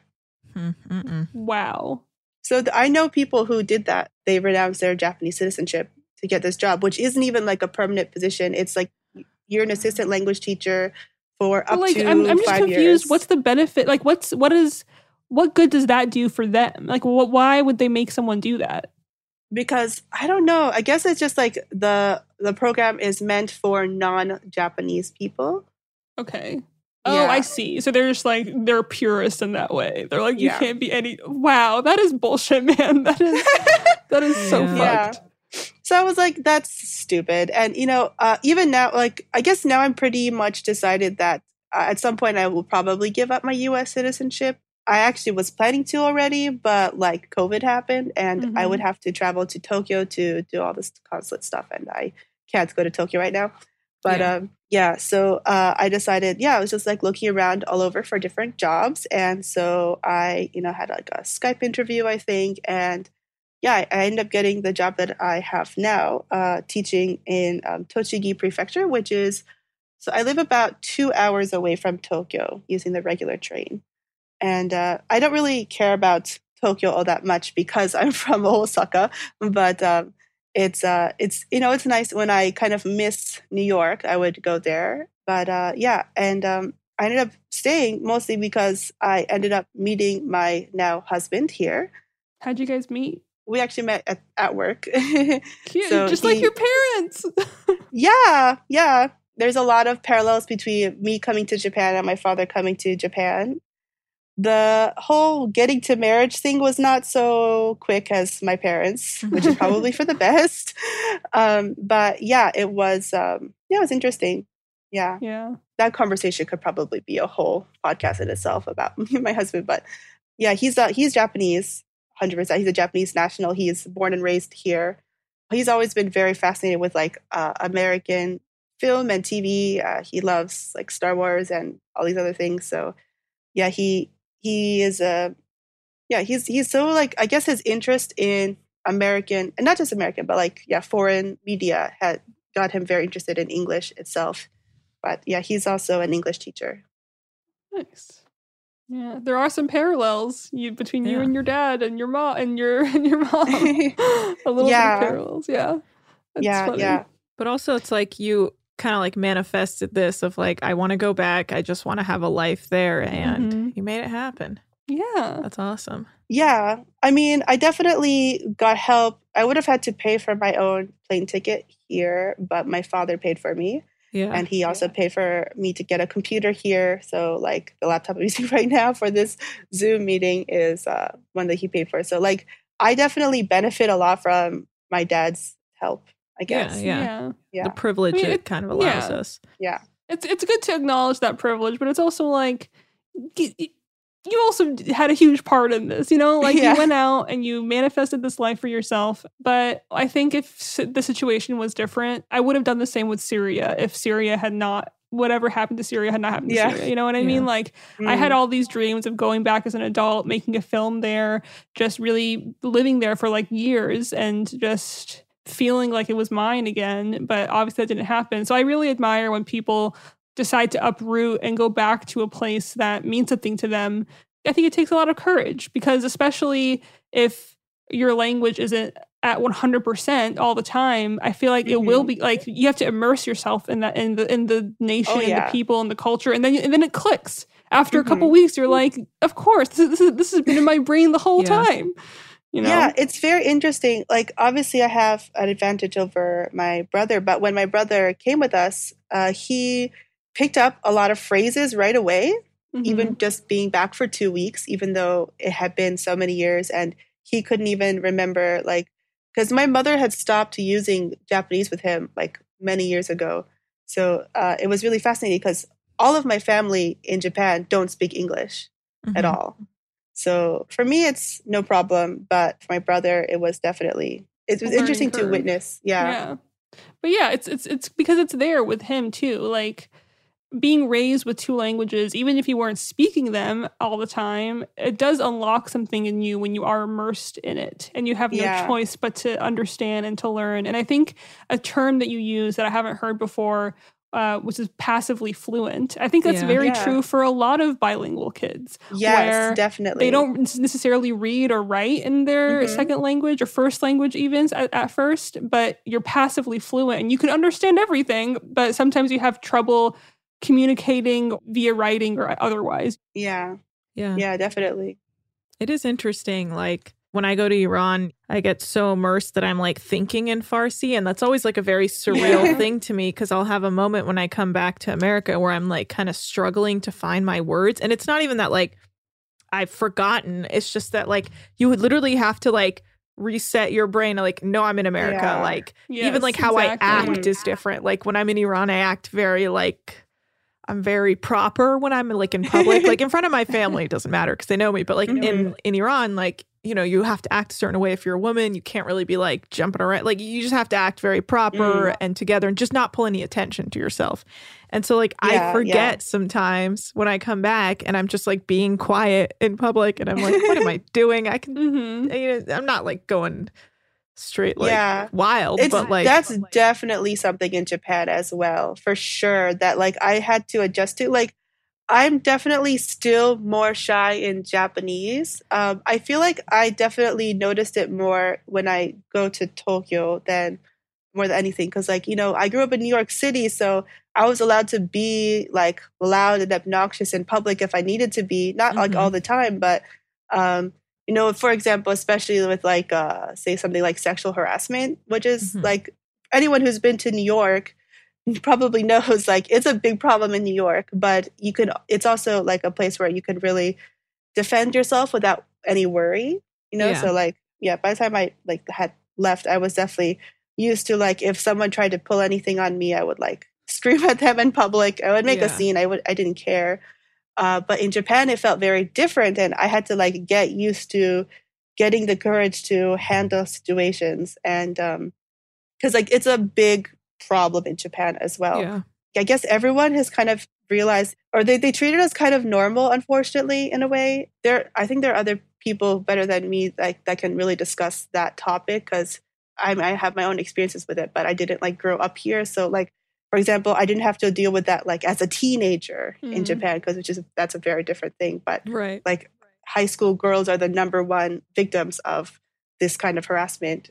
Wow. So I know people who did that. They renounced their Japanese citizenship to get this job, which isn't even like a permanent position. It's like you're an assistant language teacher for up to I'm just 5 confused. years. What's the benefit? Like, what good does that do for them? Like, why would they make someone do that? Because I don't know. I guess it's just like the program is meant for non-Japanese people. Okay. Oh, I see. So they're just like, they're purists in that way. They're like, you can't be any. Wow, that is bullshit, man. That is so fucked. So I was like, that's stupid. And, even now, like, I guess now I'm pretty much decided that at some point I will probably give up my U.S. citizenship. I actually was planning to already, but like COVID happened, and I would have to travel to Tokyo to do all this consulate stuff. And I can't go to Tokyo right now. But so I decided, I was just like looking around all over for different jobs. And so I, had like a Skype interview, I think. And I ended up getting the job that I have now, teaching in Tochigi Prefecture, which is, so I live about 2 hours away from Tokyo using the regular train. And I don't really care about Tokyo all that much because I'm from Osaka, but it's it's nice when I kind of miss New York, I would go there. But and I ended up staying mostly because I ended up meeting my now husband here. How'd you guys meet? We actually met at work. Cute, so just like your parents. Yeah. There's a lot of parallels between me coming to Japan and my father coming to Japan. The whole getting to marriage thing was not so quick as my parents, which is probably for the best. But it was interesting. Yeah. That conversation could probably be a whole podcast in itself about me and my husband. But he's Japanese, 100%. He's a Japanese national. He is born and raised here. He's always been very fascinated with like American film and TV. He loves like Star Wars and all these other things. So he is he's so like, I guess his interest in American, and not just American, but like foreign media had got him very interested in English itself. But he's also an English teacher. Nice. Yeah, there are some parallels between you and your dad and your mom and your mom. A little bit of parallels. Yeah. That's funny. But also it's like you kind of like manifested this of like, I want to go back. I just want to have a life there. And you made it happen. Yeah. That's awesome. Yeah. I mean, I definitely got help. I would have had to pay for my own plane ticket here, but my father paid for me. Yeah. And he also paid for me to get a computer here. So like the laptop I'm using right now for this Zoom meeting is one that he paid for. So like I definitely benefit a lot from my dad's help, I guess. Yeah. The privilege it kind of allows us. Yeah. It's good to acknowledge that privilege, but it's also like you also had a huge part in this, like you went out and you manifested this life for yourself. But I think if the situation was different, I would have done the same with Syria if Syria had not, whatever happened to Syria had not happened to Syria. You know what I mean? Like I had all these dreams of going back as an adult, making a film there, just really living there for like years and just feeling like it was mine again. But obviously that didn't happen. So I really admire when people decide to uproot and go back to a place that means something to them. I think it takes a lot of courage because especially if your language isn't at 100% all the time, I feel like it will be like you have to immerse yourself in that in the nation and the people and the culture, and then it clicks. After a couple weeks, you're like, of course, this has been in my brain the whole time. Yeah, it's very interesting. Like, obviously, I have an advantage over my brother, but when my brother came with us, he picked up a lot of phrases right away. even just being back for 2 weeks, even though it had been so many years, and he couldn't even remember, like, because my mother had stopped using Japanese with him like many years ago. So it was really fascinating because all of my family in Japan don't speak English at all. So for me, it's no problem. But for my brother, it was interesting to witness. Yeah. But yeah, it's because it's there with him too. Like, being raised with two languages, even if you weren't speaking them all the time, it does unlock something in you when you are immersed in it and you have no choice but to understand and to learn. And I think a term that you use that I haven't heard before, which is passively fluent. I think that's very true for a lot of bilingual kids. Yes, where definitely. They don't necessarily read or write in their second language or first language even at first, but you're passively fluent and you can understand everything, but sometimes you have trouble communicating via writing or otherwise. Yeah, definitely. It is interesting. Like, when I go to Iran, I get so immersed that I'm like thinking in Farsi. And that's always like a very surreal thing to me, because I'll have a moment when I come back to America where I'm like kind of struggling to find my words. And it's not even that like I've forgotten. It's just that like you would literally have to like reset your brain. Like, no, I'm in America. Like, even like how I act is different. Like, when I'm in Iran, I act very like, I'm very proper when I'm like in public. Like, in front of my family, it doesn't matter because they know me. But like in Iran, like, you know, you have to act a certain way if you're a woman. You can't really be like jumping around. Like, you just have to act very proper and together and just not pull any attention to yourself. And so like I forget sometimes when I come back and I'm just like being quiet in public and I'm like, what am I doing? I can, you know, I'm not like going straight like wild, but like that's definitely something in Japan as well, for sure, that like I had to adjust to. Like, I'm definitely still more shy in Japanese. I feel like I definitely noticed it more when I go to Tokyo than more than anything, because like, you know, I grew up in New York City, so I was allowed to be like loud and obnoxious in public if I needed to be, not like all the time, but you know, for example, especially with like say something like sexual harassment, which is like, anyone who's been to New York probably knows like it's a big problem in New York, but it's also like a place where you can really defend yourself without any worry, you know? So like, by the time I like had left, I was definitely used to like, if someone tried to pull anything on me, I would like scream at them in public. I would make a scene. I didn't care. But in Japan, it felt very different. And I had to like get used to getting the courage to handle situations. And because like it's a big problem in Japan as well. I guess everyone has kind of realized, or they treat it as kind of normal, unfortunately, in a way. I think there are other people better than me that can really discuss that topic, because I have my own experiences with it, but I didn't like grow up here. So like, for example, I didn't have to deal with that like as a teenager in Japan, because that's a very different thing. But like high school girls are the number one victims of this kind of harassment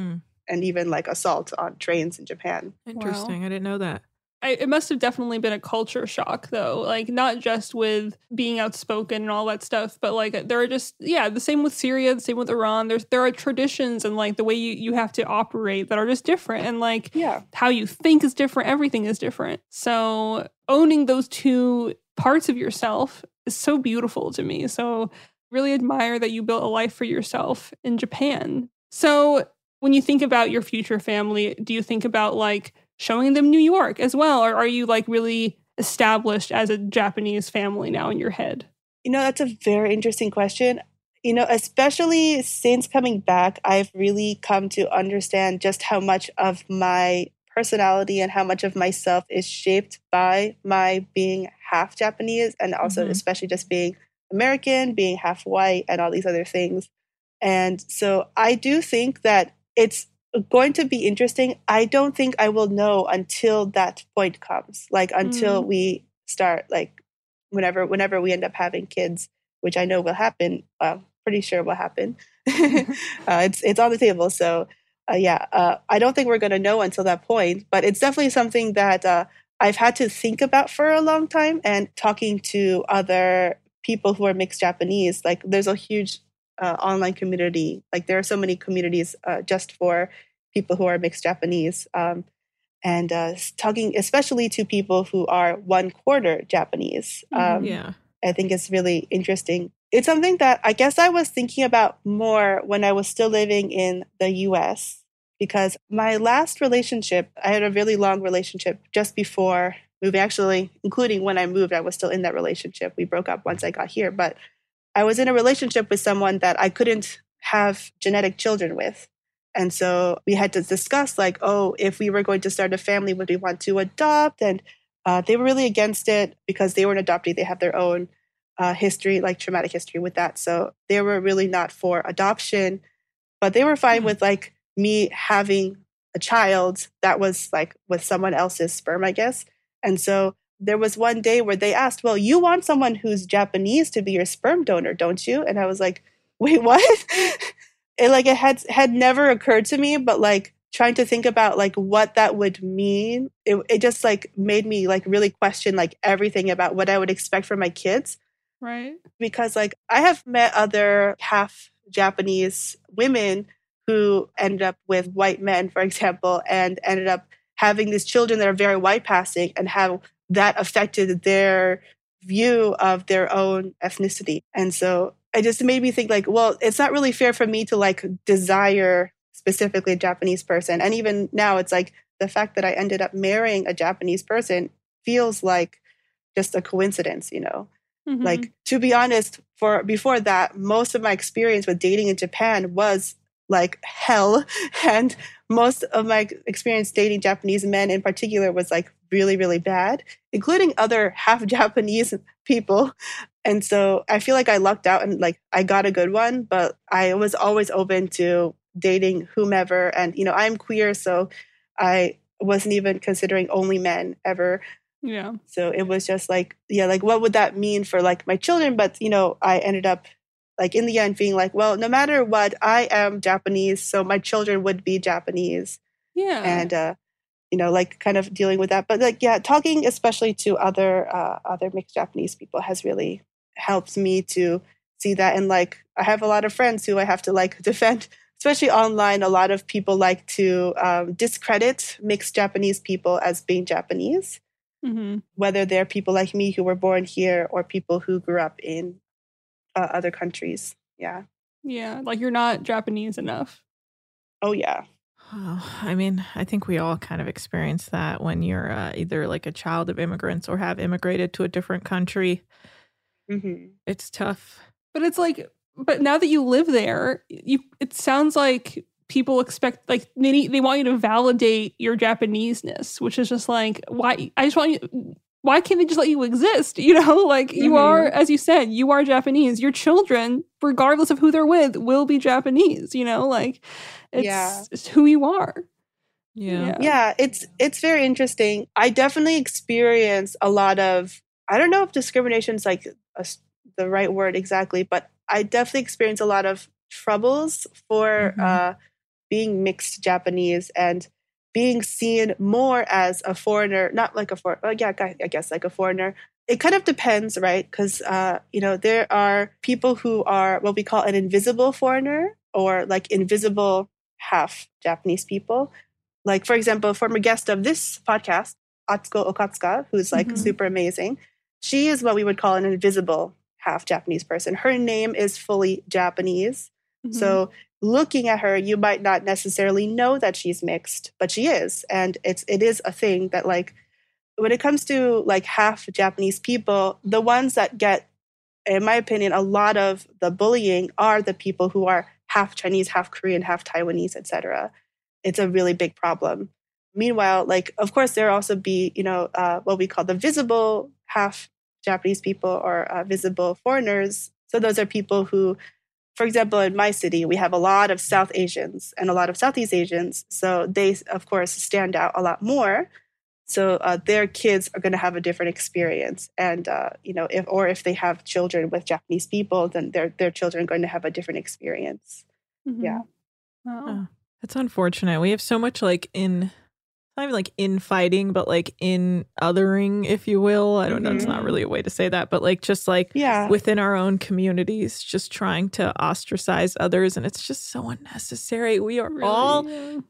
and even like assault on trains in Japan. Interesting. Wow. I didn't know that. It must have definitely been a culture shock, though. Like, not just with being outspoken and all that stuff, but like there are just, the same with Syria, the same with Iran. There are traditions and like the way you have to operate that are just different. And like how you think is different. Everything is different. So owning those two parts of yourself is so beautiful to me. So really admire that you built a life for yourself in Japan. So when you think about your future family, do you think about like showing them New York as well? Or are you like really established as a Japanese family now in your head? You know, that's a very interesting question. You know, especially since coming back, I've really come to understand just how much of my personality and how much of myself is shaped by my being half Japanese, and also especially just being American, being half white, and all these other things. And so I do think that it's going to be interesting. I don't think I will know until that point comes, like until we start, like whenever we end up having kids, which I know will happen. Pretty sure will happen. It's on the table. So I don't think we're going to know until that point, but it's definitely something that I've had to think about for a long time. And talking to other people who are mixed Japanese, like there's a huge online community. Like there are so many communities just for people who are mixed Japanese, and talking especially to people who are 1/4 Japanese. I think it's really interesting. It's something that I guess I was thinking about more when I was still living in the US, because my last relationship, I had a really long relationship just before moving. Actually, including when I moved, I was still in that relationship. We broke up once I got here, but I was in a relationship with someone that I couldn't have genetic children with. And so we had to discuss like, oh, if we were going to start a family, would we want to adopt? And they were really against it because they were an adoptee. They have their own history, like traumatic history with that. So they were really not for adoption, but they were fine with like me having a child that was like with someone else's sperm, I guess. And so there was one day where they asked, well, you want someone who's Japanese to be your sperm donor, don't you? And I was like, wait, what? It had never occurred to me, but like trying to think about like what that would mean, it just like made me like really question like everything about what I would expect from my kids. Right. Because like I have met other half Japanese women who ended up with white men, for example, and ended up having these children that are very white passing, and how that affected their view of their own ethnicity. And so it just made me think like, well, it's not really fair for me to like desire specifically a Japanese person. And even now it's like the fact that I ended up marrying a Japanese person feels like just a coincidence, you know? Mm-hmm. Like, to be honest, before that, most of my experience with dating in Japan was like hell. And most of my experience dating Japanese men in particular was like really, really bad, including other half Japanese people. And so I feel like I lucked out and like I got a good one, but I was always open to dating whomever. And, you know, I'm queer, so I wasn't even considering only men ever. Yeah. So it was just like, yeah, like what would that mean for like my children? But, you know, I ended up like in the end being like, well, no matter what, I am Japanese, so my children would be Japanese. Yeah. And, you know, like kind of dealing with that. But like, yeah, talking especially to other mixed Japanese people has really helped me to see that. And like, I have a lot of friends who I have to like defend, especially online. A lot of people like to discredit mixed Japanese people as being Japanese, whether they're people like me who were born here or people who grew up in other countries. Yeah. Yeah. Like you're not Japanese enough. Oh, yeah. Oh, I mean, I think we all kind of experience that when you're either like a child of immigrants or have immigrated to a different country. Mm-hmm. It's tough. But it's like, but now that you live there, it sounds like people expect, like they want you to validate your Japanese-ness, which is just like, why? I just want you. Why can't they just let you exist? You know, like you are, as you said, you are Japanese. Your children, regardless of who they're with, will be Japanese. You know, like it's who you are. Yeah, it's very interesting. I definitely experience a lot of, I don't know if discrimination is like the right word exactly, but I definitely experience a lot of troubles for being mixed Japanese and being seen more as a foreigner, not like a foreigner. Well, yeah, I guess like a foreigner. It kind of depends, right? Because, you know, there are people who are what we call an invisible foreigner or like invisible half Japanese people. Like, for example, a former guest of this podcast, Atsuko Okatsuka, who's like super amazing. She is what we would call an invisible half Japanese person. Her name is fully Japanese. So looking at her, you might not necessarily know that she's mixed, but she is. And it is a thing that like, when it comes to like half Japanese people, the ones that get, in my opinion, a lot of the bullying are the people who are half Chinese, half Korean, half Taiwanese, etc. It's a really big problem. Meanwhile, like, of course, there also be, you know, what we call the visible half Japanese people or visible foreigners. So those are people who, for example, in my city, we have a lot of South Asians and a lot of Southeast Asians. So they, of course, stand out a lot more. So their kids are going to have a different experience. And, you know, if they have children with Japanese people, then their children are going to have a different experience. Yeah. Oh, that's unfortunate. We have so much like not even like infighting, but like in othering, if you will. I don't know. It's not really a way to say that, but like just like within our own communities, just trying to ostracize others. And it's just so unnecessary. We are all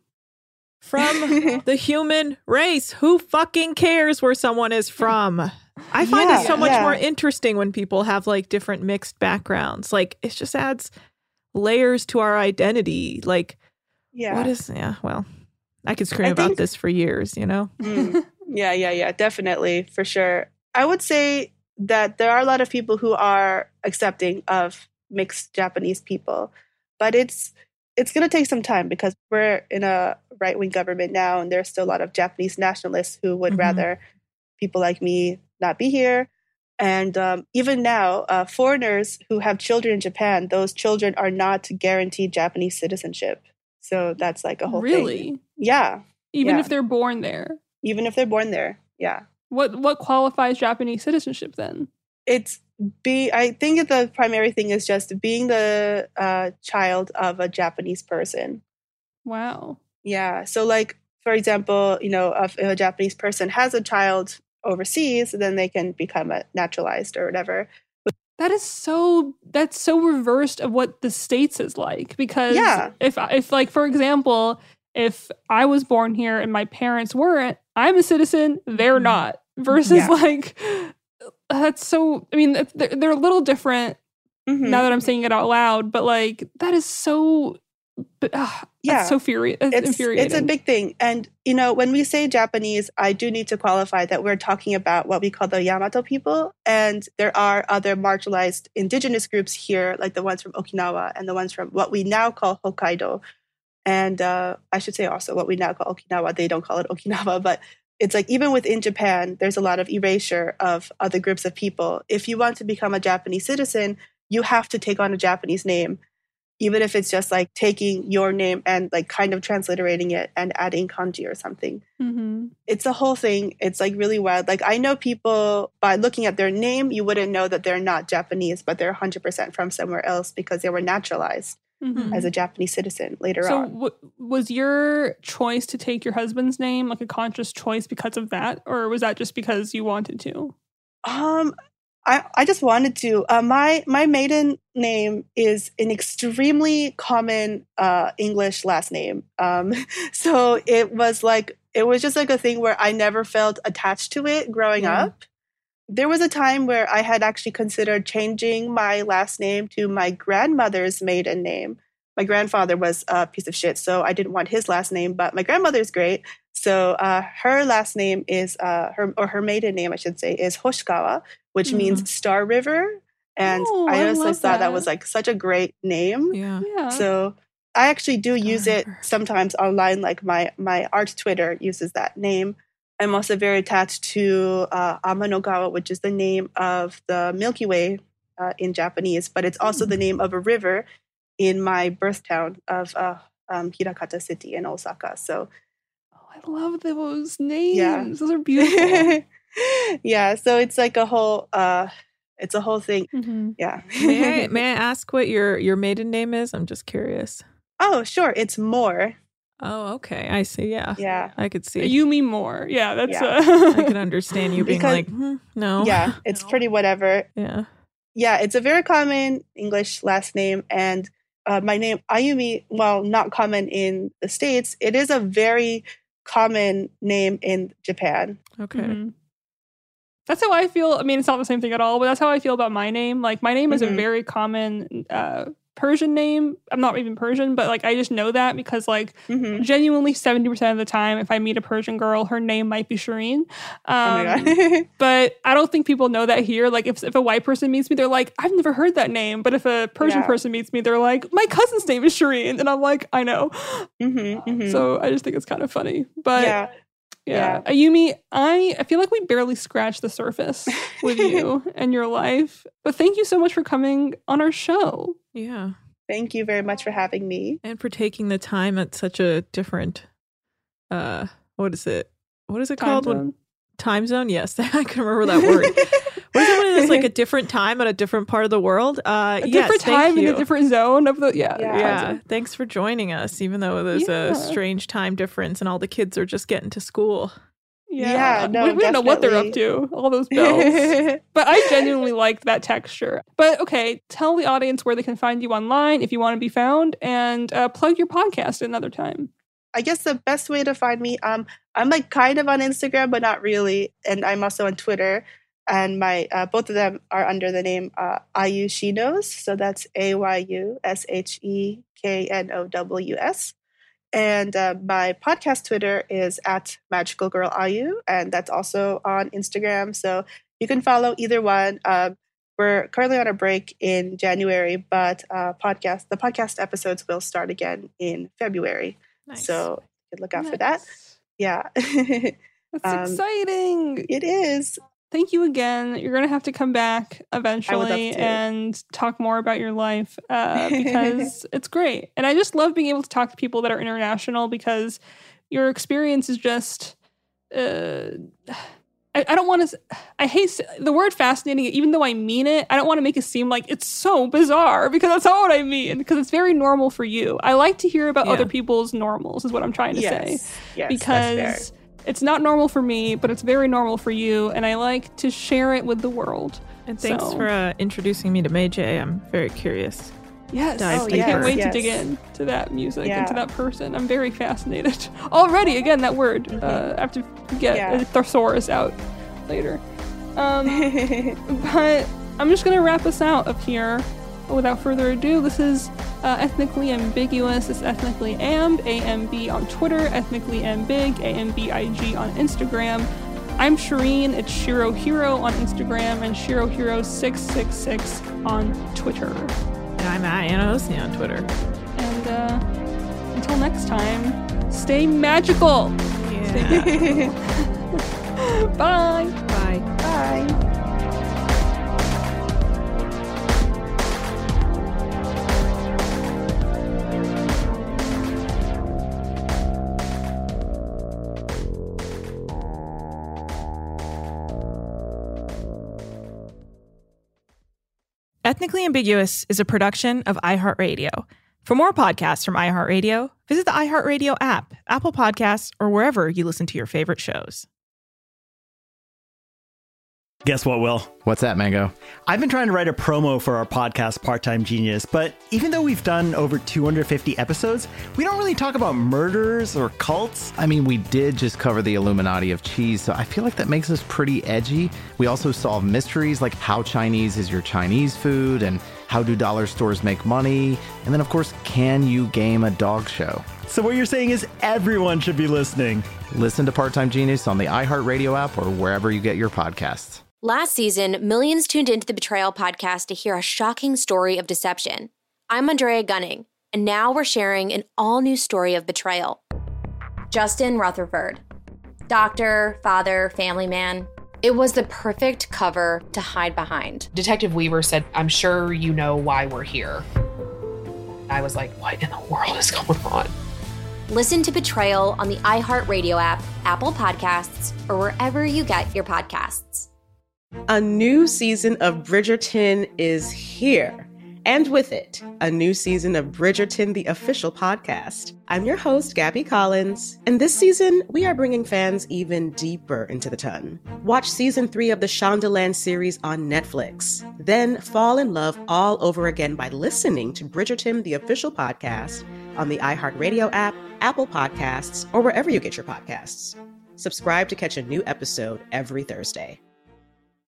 from the human race. Who fucking cares where someone is from? I find it so much more interesting when people have like different mixed backgrounds. Like it just adds layers to our identity. Like, well, I could scream about this for years, you know? Yeah, definitely, for sure. I would say that there are a lot of people who are accepting of mixed Japanese people, but it's going to take some time because we're in a right-wing government now, and there's still a lot of Japanese nationalists who would rather people like me not be here. And even now, foreigners who have children in Japan, those children are not guaranteed Japanese citizenship. So that's like a whole thing. Really? Yeah. Even if they're born there? Even if they're born there, yeah. What qualifies Japanese citizenship then? I think the primary thing is just being the child of a Japanese person. Wow. Yeah. So like, for example, if a Japanese person has a child overseas, then they can become a naturalized or whatever. That's so reversed of what the States is like. Because if like, for example, if I was born here and my parents weren't, I'm a citizen, they're not. Versus like, that's so, I mean, they're a little different now that I'm saying it out loud, but like, that is so, that's so infuriating. It's a big thing. And, when we say Japanese, I do need to qualify that we're talking about what we call the Yamato people. And there are other marginalized indigenous groups here, like the ones from Okinawa and the ones from what we now call Hokkaido. And I should say also what we now call Okinawa. They don't call it Okinawa, but it's like even within Japan, there's a lot of erasure of other groups of people. If you want to become a Japanese citizen, you have to take on a Japanese name, even if it's just like taking your name and like kind of transliterating it and adding kanji or something. It's a whole thing. It's like really wild. Like I know people, by looking at their name, you wouldn't know that they're not Japanese, but they're 100% from somewhere else because they were naturalized as a Japanese citizen later on. So was your choice to take your husband's name like a conscious choice because of that? Or was that just because you wanted to? I just wanted to. My maiden name is an extremely common English last name. So it was just like a thing where I never felt attached to it growing up. There was a time where I had actually considered changing my last name to my grandmother's maiden name. My grandfather was a piece of shit, so I didn't want his last name, but my grandmother's great. So her last name is, her maiden name, I should say, is Hoshikawa, which means Star River. And I honestly thought that was like such a great name. Yeah. So I actually do use it sometimes online, like my art Twitter uses that name. I'm also very attached to Amanogawa, which is the name of the Milky Way in Japanese, but it's also the name of a river in my birth town of Hirakata City in Osaka. So, I love those names. Yeah. Those are beautiful. Yeah, so it's like a whole thing. Yeah. May I ask what your maiden name is? I'm just curious. Oh, sure. It's Moore. Oh, okay. I see. Yeah. Yeah. I could see. You mean more. Yeah, that's I can understand you being like, no. Yeah, it's pretty whatever. Yeah. Yeah, it's a very common English last name. And my name, Ayumi, while not common in the States, it is a very common name in Japan. Okay. That's how I feel. I mean, it's not the same thing at all, but that's how I feel about my name. Like, my name is a very common Persian name. I'm not even Persian, but like I just know that because like genuinely 70% of the time, if I meet a Persian girl, her name might be Shireen. Oh my God. But I don't think people know that here. Like if a white person meets me, they're like, I've never heard that name. But if a Persian person meets me, they're like, my cousin's name is Shireen, and I'm like, I know. So I just think it's kind of funny. But yeah. Ayumi, I feel like we barely scratched the surface with you and your life. But thank you so much for coming on our show. Yeah. Thank you very much for having me. And for taking the time at such a different, what is it called? Time zone? Yes, I can remember that word. What is it when it's like a different time at a different part of the world? A different time in a different zone of the, Yeah. Thanks for joining us, even though there's a strange time difference and all the kids are just getting to school. Yeah, no, we don't know what they're up to. All those bells. But I genuinely liked that texture. But okay, tell the audience where they can find you online if you want to be found, and plug your podcast another time. I guess the best way to find me, I'm like kind of on Instagram, but not really. And I'm also on Twitter And my both of them are under the name Ayu She Knows. So that's AYUSHEKNOWS. And my podcast Twitter is at Magical Girl Ayu, and that's also on Instagram. So you can follow either one. We're currently on a break in January, but the podcast episodes will start again in February. Nice. So you can look out for that. Yeah. That's exciting. It is. Thank you again. You're going to have to come back eventually and talk more about your life because it's great. And I just love being able to talk to people that are international because your experience is just... I don't want to... I hate the word fascinating, even though I mean it. I don't want to make it seem like it's so bizarre because that's not what I mean. Because it's very normal for you. I like to hear about other people's normals is what I'm trying to say. Yes, because it's not normal for me, but it's very normal for you. And I like to share it with the world. And thanks for introducing me to May J. I'm very curious. Yes. I can't wait to dig into that music and to that person. I'm very fascinated. Already, again, that word. I have to get a thesaurus out later. But I'm just going to wrap us out up here. Without further ado, this is Ethnically Ambiguous. It's Ethnically Amb, A-M-B on Twitter, Ethnically Ambig, A-M-B-I-G on Instagram. I'm Shireen. It's Shiro Hero on Instagram and Shiro Hero 666 on Twitter. And I'm at Anna Hosni on Twitter. And until next time, stay magical. Yeah. Stay magical. Bye. Bye. Bye. Ethnically Ambiguous is a production of iHeartRadio. For more podcasts from iHeartRadio, visit the iHeartRadio app, Apple Podcasts, or wherever you listen to your favorite shows. Guess what, Will? What's that, Mango? I've been trying to write a promo for our podcast, Part-Time Genius, but even though we've done over 250 episodes, we don't really talk about murders or cults. I mean, we did just cover the Illuminati of cheese, so I feel like that makes us pretty edgy. We also solve mysteries like how Chinese is your Chinese food and how do dollar stores make money? And then, of course, can you game a dog show? So what you're saying is everyone should be listening. Listen to Part-Time Genius on the iHeartRadio app or wherever you get your podcasts. Last season, millions tuned into the Betrayal podcast to hear a shocking story of deception. I'm Andrea Gunning, and now we're sharing an all-new story of betrayal. Justin Rutherford. Doctor, father, family man. It was the perfect cover to hide behind. Detective Weaver said, "I'm sure you know why we're here." I was like, what in the world is going on? Listen to Betrayal on the iHeartRadio app, Apple Podcasts, or wherever you get your podcasts. A new season of Bridgerton is here. And with it, a new season of Bridgerton, the official podcast. I'm your host, Gabby Collins, and this season, we are bringing fans even deeper into the ton. Watch season 3 of the Shondaland series on Netflix. Then fall in love all over again by listening to Bridgerton, the official podcast, on the iHeartRadio app, Apple Podcasts, or wherever you get your podcasts. Subscribe to catch a new episode every Thursday.